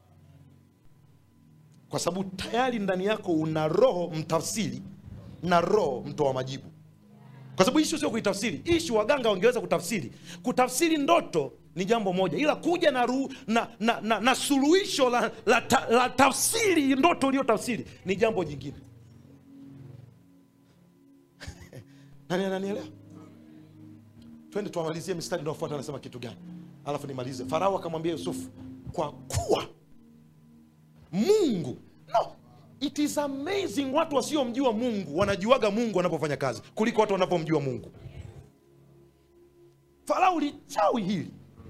kwa sababu tayari ndani yako una Roho mtafsiri na Roho mtoa majibu. Kwa sababu issue sio kuitafsiri. Issue waganga wangeweza kutafsiri. Kutafsiri ndoto ni jambo moja, ila kuja na suluhisho la tafsiri ndoto uliyotafsiri ni jambo jingine. Nani ananielewa? Twende tuamalizie mstari unaofuata, anasema kitu gani? Alafu nimalize. Farao akamwambia Yusufu, kwa kuwa Mungu, no, it is amazing, watu wasiomjua Mungu wanajuaga Mungu wanapofanya kazi kuliko watu wanapomjua Mungu. Farao lichawi hili,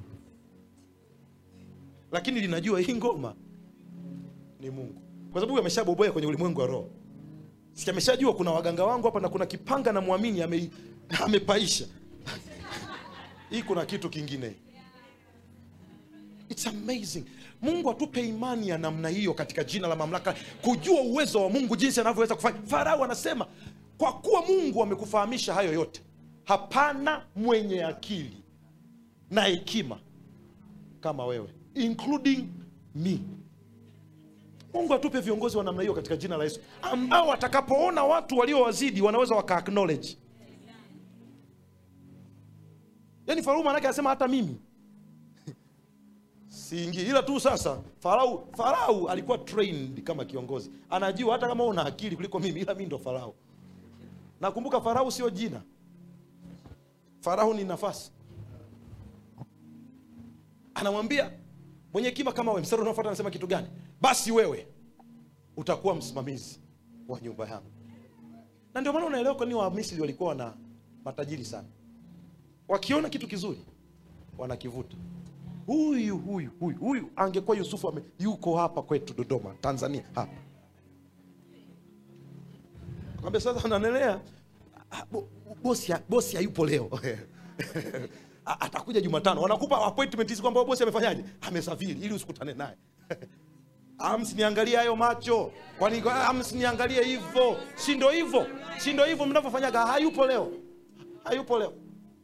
lakini linajua hii ngoma ni Mungu, kwa sababu ameshaboboa kwenye ulimwengu wa roho. Si ameshajua kuna waganga wangu hapa na kuna kipanga na muamini amepaisha. Hii kuna kitu kingine. It's amazing. Mungu atupe imani ya namna hiyo katika jina la mamlaka, kujua uwezo wa Mungu jinsi anavyoweza kufanya. Farao anasema, kwa kuwa Mungu amekufahamisha hayo yote, hapana mwenye akili na hekima kama wewe, including me. Mungu atupe viongozi wa namna hiyo katika jina la Yesu, ambao watakapoona watu waliowazidi wanaweza waka acknowledge. Yaani Farao manake anasema hata mimi siingi, ila tu sasa Farao alikuwa trained kama kiongozi. Anajua hata kama una akili kuliko mimi, ila mimi ndo Farao. Nakumbuka Farao sio jina. Farao ni nafasi. Anamwambia mwenye hekima kama wewe, mstari unaofuata anasema kitu gani? Basi wewe utakuwa msimamizi wa nyumba yangu. Na ndio maana unaelewa kwa nini Wamisri walikuwa na matajiri sana. Wakiona kitu kizuri wanakivuta. Huyu angekuwa Yusufu yuko hapa kwetu Dodoma, Tanzania hapa. Kwambia sasa unanelea, bosi hayupo leo. Atakuja Jumatano. Wanakupa appointment hizi kwamba bosi amefanyaje? Amesafiri, ili usikutane naye. Msiniangalie hayo macho. Kwani msiniangalie hivyo. Si ndio hivyo mnavyofanyaga? Hayupo leo.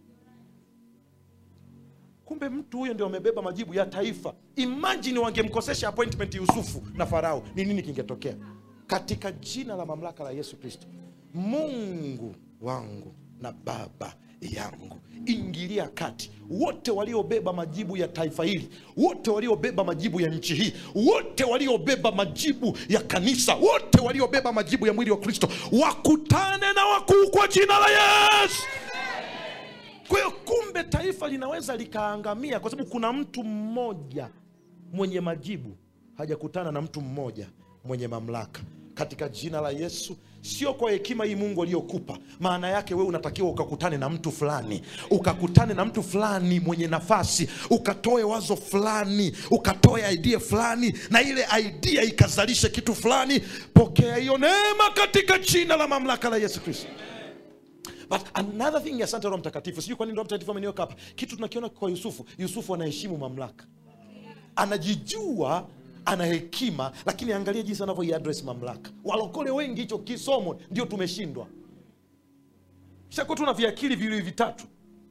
Kumbe mtu huyo ndio amebeba majibu ya taifa. Imagine wangemkosesha appointment Yusufu na Farao, ni nini kingetokea? Katika jina la mamlaka la Yesu Kristo, Mungu wangu na Baba yangu, ingilia kati. Wote waliobeba majibu ya taifa hili, wote waliobeba majibu ya nchi hii, wote waliobeba majibu ya kanisa, wote waliobeba majibu ya mwili wa Kristo, wakutane na wakuu kwa jina la Yesu. Kwa hiyo kumbe taifa linaweza likaangamia kwa sababu kuna mtu mmoja mwenye majibu hajakutana na mtu mmoja mwenye mamlaka. Katika jina la Yesu, sio kwa hekima hii Mungu aliyokupa. Maana yake wewe unatakiwa ukakutane na mtu fulani, ukakutane na mtu fulani mwenye nafasi, ukatoe wazo fulani, ukatoe idea fulani, na ile idea ikazalisha kitu fulani. Pokea hiyo neema katika jina la mamlaka la Yesu Kristo. But another thing, asante Roho Mtakatifu. Sijui kwa nini Roho Mtakatifu ameniweka hapa. Kitu tunakiona kwa Yusufu. Yusufu anaheshimu mamlaka. Anajijua, ana hekima, lakini angalia jinsi anavyoiaddress mamlaka. Walokole wengi hicho kisomo ndio tumeshindwa. Shako tuna viakili viwili vitatu.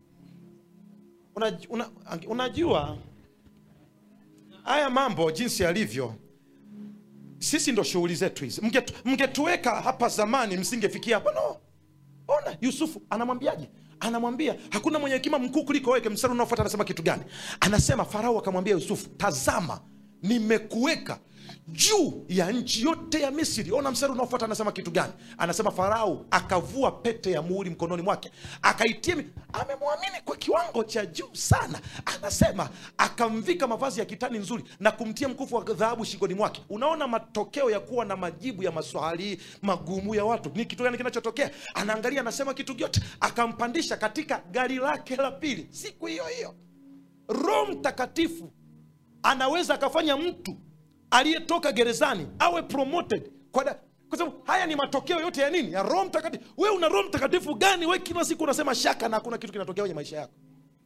Unajua haya mambo jinsi yalivyo, sisi ndo shughuli zetu hizi. Mngetuweka hapa zamani msingefikia hapa. No. Ona Yusufu anamwambiaje? Anamwambia hakuna mwenye hekima mkuu kuliko wewe. Mstari unaofuata anasema kitu gani? Anasema Farao akamwambia Yusufu, tazama nimekuweka juu ya nchi yote ya Misri. Ona mstari unaofuata anasema kitu gani? Anasema Farao akavua pete ya muhuri mkononi mwake, akaitia. Amemwamini kwa kiwango cha juu sana. Anasema akamvika mavazi ya kitani nzuri na kumtia mkufu wa dhahabu shingoni mwake. Unaona matokeo ya kuwa na majibu ya maswali magumu ya watu. Ni kitu gani kinachotokea? Anaangalia, anasema kitu gyote. Akampandisha katika gari lake la pili siku hiyo hiyo. Roho Mtakatifu anaweza akafanya mtu aliyetoka gerezani awe promoted kwa sababu haya ni matokeo yote ya nini? Ya Roho Mtakatifu. Wewe una Roho Mtakatifu gani? Wewe kila siku unasema shaka na hakuna kitu kinatokea kwenye maisha yako.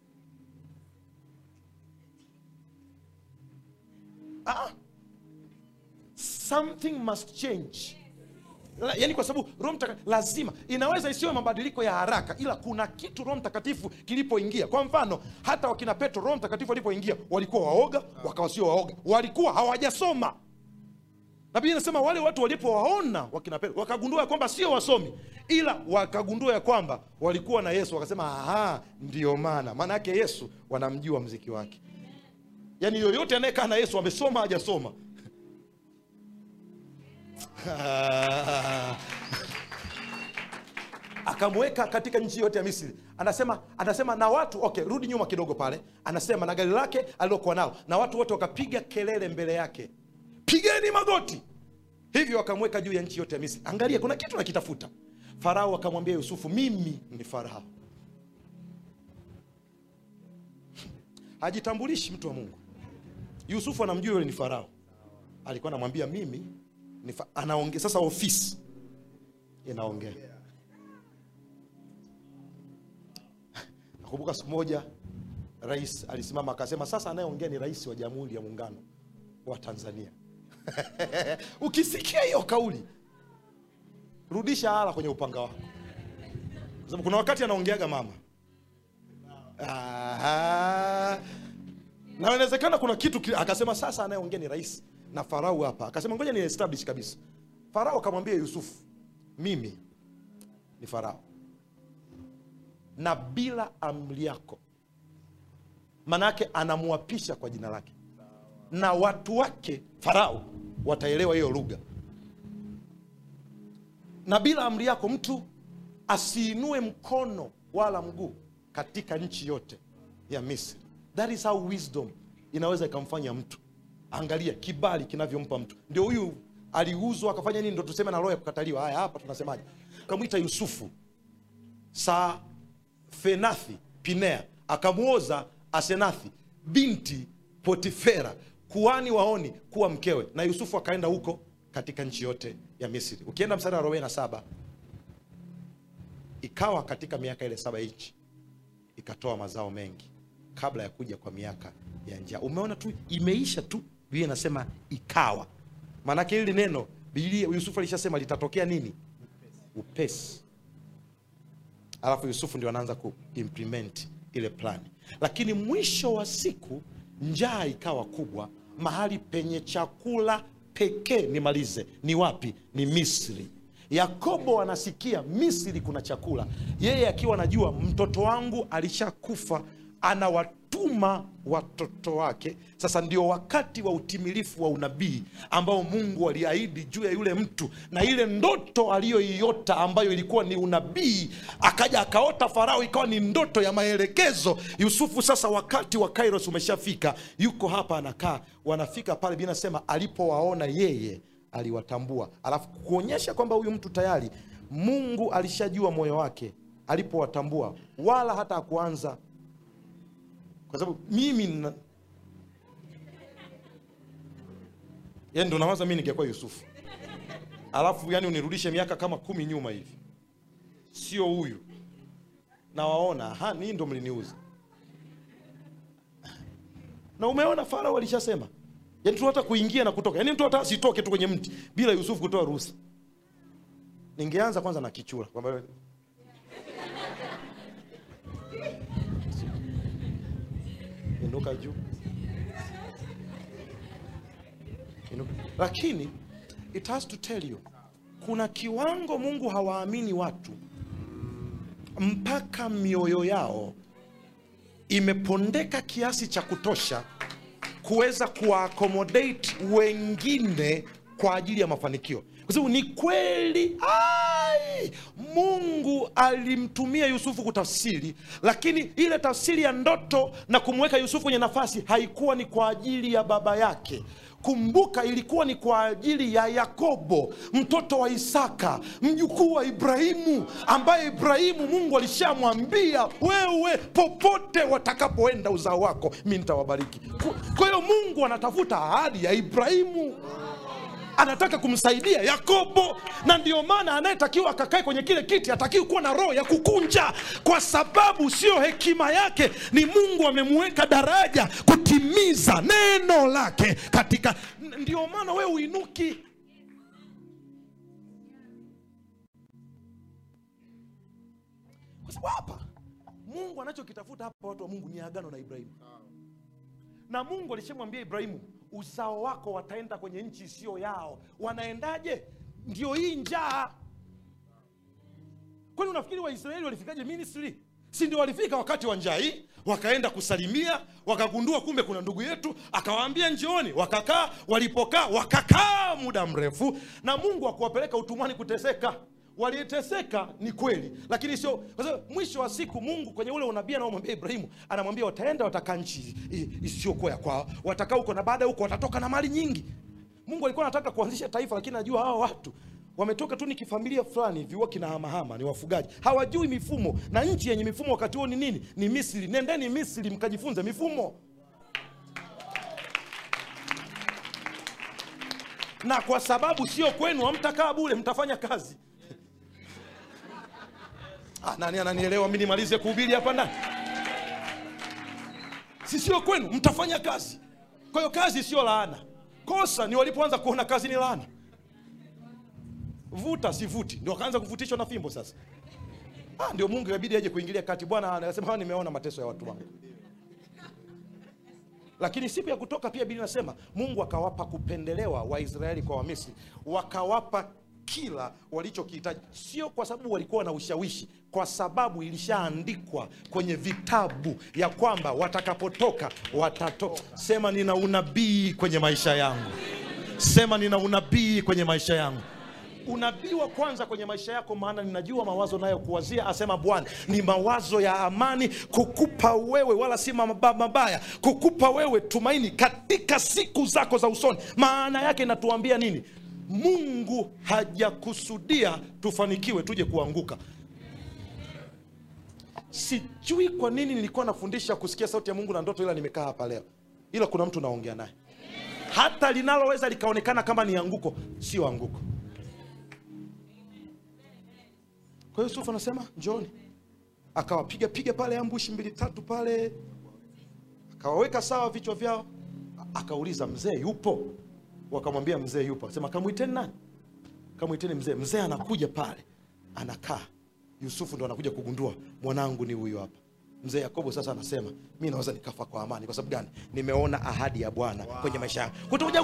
Something must change. Yaani kwa sababu Roho Mtakatifu lazima, inaweza isiwe mabadiliko ya haraka, ila kuna kitu Roho Mtakatifu kilipoingia. Kwa mfano, hata wakina Petro Roho Mtakatifu alipoingia, walikuwa waoga, wakawa sio waoga. Walikuwa hawajasoma. Na Biblia inasema wale watu walipowaona wakina Petro, wakagundua kwamba sio wasomi, ila wakagundua ya kwamba walikuwa na Yesu, wakasema aha, ndio maana yake Yesu wanamjua mziki wake. Yaani yoyote anayekaa na Yesu amesoma hajasoma. Akamweka katika nchi yote ya Misri. Anasema na watu, okay, rudi nyuma kidogo pale. Anasema na gari lake alilokuwa nao, na watu wote wakapiga kelele mbele yake, pigeni magoti. Hivyo akamweka juu ya nchi yote ya Misri. Angalia, kuna kitu nakitafuta. Farao akamwambia Yusufu, mimi ni Farao. Hajitambulishi mtu wa Mungu. Yusufu anamjua yule ni Farao. Alikuwa anamwambia mimi ni anaongea sasa, ofisi inaongea. Nakumbuka siku moja rais alisimama akasema, sasa anayeongea ni rais wa Jamhuri ya Muungano wa Tanzania. Ukisikia hiyo kauli, rudisha hala kwenye upanga wako, kwa sababu kuna wakati anaongeaga mama. Na inawezekana kuna kitu akasema, sasa anayeongea ni rais na Farao hapa. Akasema ngoja ni establish kabisa. Farao akamwambia Yusufu, mimi ni Farao, na bila amri yako. Manake anamuapisha kwa jina lake, na watu wake Farao wataelewa hiyo lugha. Na bila amri yako mtu asiinue mkono wala mguu katika nchi yote ya Misri. That is how wisdom inaweza ikamfanya mtu. Angalia kibali kinavyompa mtu. Ndio huyu aliuzwa akafanya nini? Ndio tuseme na roho ya kukataliwa. Haya hapa tunasemaje? Kamuita Yusufu Safenathi Pinea, akamuoza Asenathi binti Potifera kuhani waoni kuwa mkewe, na Yusufu akaenda huko katika nchi yote ya Misri. Ukienda mstari wa 47, ikawa katika miaka ile 7 nchi ikatoa mazao mengi kabla ya kuja kwa miaka ya njaa. Umeona tu imeisha tu, Biblia inasema ikawa. Maana yake hili neno Biblia Yusufu alishasema litatokea nini? Upesi. Alafu Yusufu ndio anaanza kuimplement ile plani. Lakini mwisho wa siku njaa ikawa kubwa, mahali penye chakula pekee, nimalize, ni wapi? Ni Misri. Yakobo anasikia Misri kuna chakula, yeye akiwa anajua mtoto wangu alishakufa, anawatuma watoto wake. Sasa ndio wakati wa utimilifu wa unabii ambao Mungu aliahidi juu ya yule mtu, na ile ndoto aliyoiota ambayo ilikuwa ni unabii, akaja akaota Farao, ikawa ni ndoto ya maelekezo. Yusufu sasa wakati wa Kairos umeshafika, yuko hapa anakaa, wanafika pale, Biblia inasema alipowaona yeye aliwatambua. Alafu kuonyesha kwamba huyu mtu tayari Mungu alishajua moyo wake alipowatambua, wala hata hakuanza. Kwa sababu mimi yani ndo nawaza mimi ningekuwa Yusufu, alafu yani unirudishe miaka kama 10 nyuma hivi, sio huyu na waona ni ndo mliniuza. Na umeona Farao alishasema yani tu hata kuingia na kutoka, yani mtu hata sitoke tu kwenye mti bila Yusufu kutoa ruhusa. Ningeanza kwanza na kichura kwamba inuka juu, inuka. Lakini it has to tell you, kuna kiwango Mungu hawaamini watu mpaka mioyo yao imepondeka kiasi cha kutosha kuweza kuaccommodate wengine kwa ajili ya mafanikio. Kwa sababu ni kweli Mungu alimtumia Yusufu kutafsiri, lakini ile tafsiri ya ndoto na kumweka Yusufu kwenye nafasi haikuwa ni kwa ajili ya baba yake. Kumbuka, ilikuwa ni kwa ajili ya Yakobo, mtoto wa Isaka, mjukuu wa Ibrahimu, ambaye Ibrahimu Mungu alishamwambia, wewe popote watakapoenda uzao wako mimi nitawabariki. Kwa hiyo Mungu anatafuta ahadi ya Ibrahimu, anataka kumsaidia Yakobo, na ndio maana anayetakiwa akakae kwenye kile kiti hatakiwi kuwa na roho ya kukunja, kwa sababu sio hekima yake, ni Mungu amemweka daraja kutimiza neno lake katika. Ndio maana wewe uinuki. Kwa sababu hapa Mungu anachokitafuta hapa watu wa Mungu ni agano na Ibrahimu. Na Mungu alishamwambia Ibrahimu, uzao wako wataenda kwenye nchi sio yao. Wanaendaje? Ndio hii njaa. Kwani unafikiri Waisraeli walifikaje Misri? Si ndio walifika wakati wa njaa hii, wakaenda kusalimia, wakagundua kumbe kuna ndugu yetu, akawaambia njooni, wakakaa. Walipokaa wakakaa muda mrefu, na Mungu akuwapeleka utumwani kuteseka. Waliteseka ni kweli, lakini sio, kwa sababu mwisho wa siku Mungu kwenye ule unabii anaomwambia Ibrahimu, anamwambia wataenda, watakaa nchi isiyokuwa kwao, watakaa huko, na baada huko watatoka na mali nyingi. Mungu alikuwa anataka kuanzisha taifa, lakini anajua hawa watu wametoka tu ni kifamilia fulani hivi, wakina hamahama, ni wafugaji, hawajui mifumo. Na nchi yenye mifumo wakati huo ni nini? Ni Misri. Nendeni Misri mkajifunze mifumo. Na kwa sababu sio kwenu, hamtakaa bure, mtafanya kazi. Nani ananielewa? Mimi nimalize kuhubiri hapa ndani. sio kwenu, mtafanya kazi. Kwa hiyo kazi sio laana. Kosa ni walipoanza kuona kazi ni laana. Vuta sivuti, ndio akaanza kuvutishwa na fimbo sasa. Ndio Mungu inabidi aje kuingilia kati. Bwana anasema nimeona mateso ya watu wangu. Lakini siku ya Kutoka pia Biblia inasema Mungu akawapa kupendelewa Waisraeli kwa Wamisri, wakawapa kila walichokihitaji. Sio kwa sababu walikuwa na ushawishi, kwa sababu ilishaandikwa kwenye vitabu ya kwamba watakapotoka watatoka. Sema nina unabii kwenye maisha yangu. Sema nina unabii kwenye maisha yangu. Unabii wa kwanza kwenye maisha yako, maana ninajua mawazo nayo kuwazia, asema Bwana, ni mawazo ya amani, kukupa wewe wala si mabaya, kukupa wewe tumaini katika siku zako za usoni. Maana yake inatuambia nini? Mungu hajakusudia tufanikiwe tuje kuanguka. Sijui kwa nini nilikuwa nafundisha kusikia sauti ya Mungu na ndoto, ila nimekaa hapa leo, ila kuna mtu naongea naye. Hata linaloweza likaonekana kama ni anguko, sio anguko. Kwa hiyo Yusufu anasema njooni. Akawapiga pale ambush 2-3 pale. Akawaweka sawa vichwa vyao. Akauliza mzee yupo? Wakamwambia mzee yupo. Akasema kamuiteni nani? Kamuiteni mzee. Mzee anakuja pale. Anakaa. Yusufu ndo anakuja kugundua mwanangu ni huyu hapa. Mzee Yakobo sasa anasema mimi naweza nikafa kwa amani. Kwa sababu gani? Nimeona ahadi ya Bwana kwenye maisha yangu. Utakuja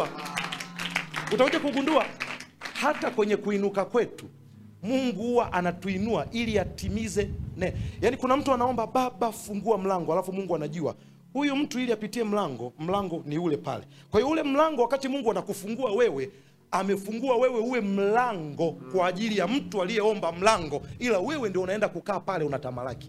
kugundua hata kwenye kuinuka kwetu Mungu huwa anatuinua ili atimize Yaani kuna mtu anaomba Baba fungua mlango, alafu Mungu anajua huyu mtu ili apitie mlango ni ule pale. Kwa hiyo ule mlango wakati Mungu anakufungua wewe, amefungua wewe uwe mlango kwa ajili ya mtu aliyeomba mlango, ila wewe ndio unaenda kukaa pale unatamalaki.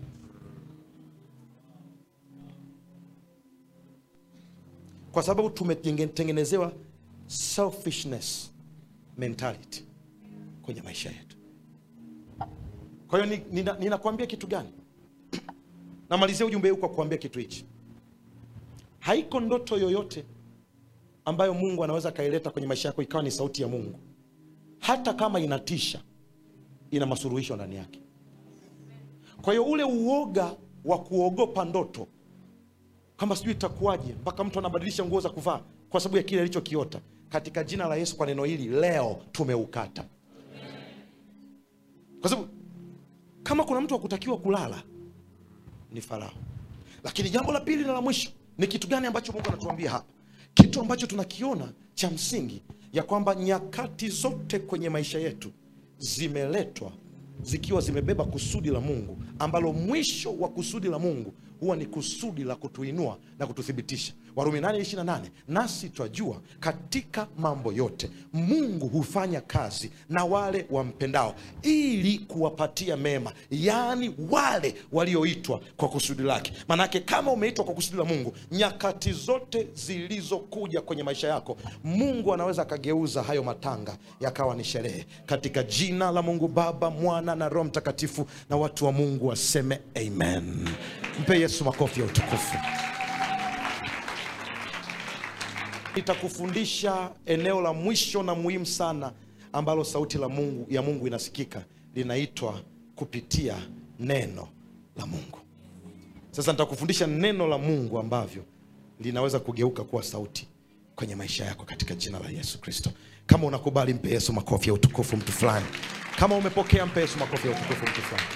Kwa sababu tumetengenezewa selfishness mentality kwenye maisha yetu. Kwa hiyo ninakuambia kitu gani? Namalizia ujumbe huu kwa kuambia kitu hichi. Haiko ndoto yoyote ambayo Mungu anaweza kaileta kwenye maisha yako ikawa ni sauti ya Mungu, hata kama inatisha, ina masuluhisho ndani yake. Kwa hiyo ule uoga wa kuogopa ndoto, kama sijui itakuwaje, mpaka mtu anabadilisha nguo za kuvaa kwa sababu ya kile alichokiota, katika jina la Yesu, kwa neno hili leo tumeukata. Kwa sababu kama kuna mtu hakutakiwa kulala ni Farao. Lakini jambo la pili na la mwisho ni kitu gani ambacho Mungu anatuambia hapa? Kitu ambacho tunakiona cha msingi, ya kwamba nyakati zote kwenye maisha yetu zimeletwa zikiwa zimebeba kusudi la Mungu, ambalo mwisho wa kusudi la Mungu huwa ni kusudi la kutuinua na kututhibitisha. Warumi 8:28, nasi twajua katika mambo yote Mungu hufanya kazi na wale wampendao ili kuwapatia mema, yaani wale walioitwa kwa kusudi lake. Manake kama umeitwa kwa kusudi la Mungu, nyakati zote zilizokuja kwenye maisha yako, Mungu anaweza akageuza hayo matanga yakawa ni sherehe, katika jina la Mungu Baba, Mwana na Roho Mtakatifu, na watu wa Mungu waseme amen. Mpe Yesu makofi ya utukufu. Nitakufundisha eneo la mwisho na muhimu sana ambalo sauti ya Mungu inasikika, linaitwa kupitia neno la Mungu. Sasa nitakufundisha neno la Mungu ambavyo linaweza kugeuka kuwa sauti kwenye maisha yako katika jina la Yesu Kristo. Kama unakubali, mpe Yesu makofi ya utukufu mtu fulani. Kama umepokea, mpe Yesu makofi ya utukufu mtu fulani.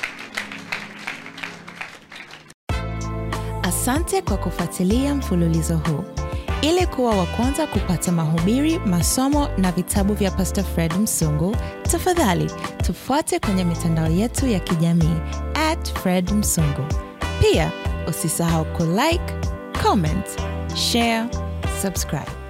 Asante kwa kufuatilia mfululizo huu. Ili kuwa wa kwanza kupata mahubiri, masomo na vitabu vya Pastor Fred Msungu, tafadhali tufuate kwenye mitandao yetu ya kijamii @FredMsungu. Pia usisahau kulike, comment, share, subscribe.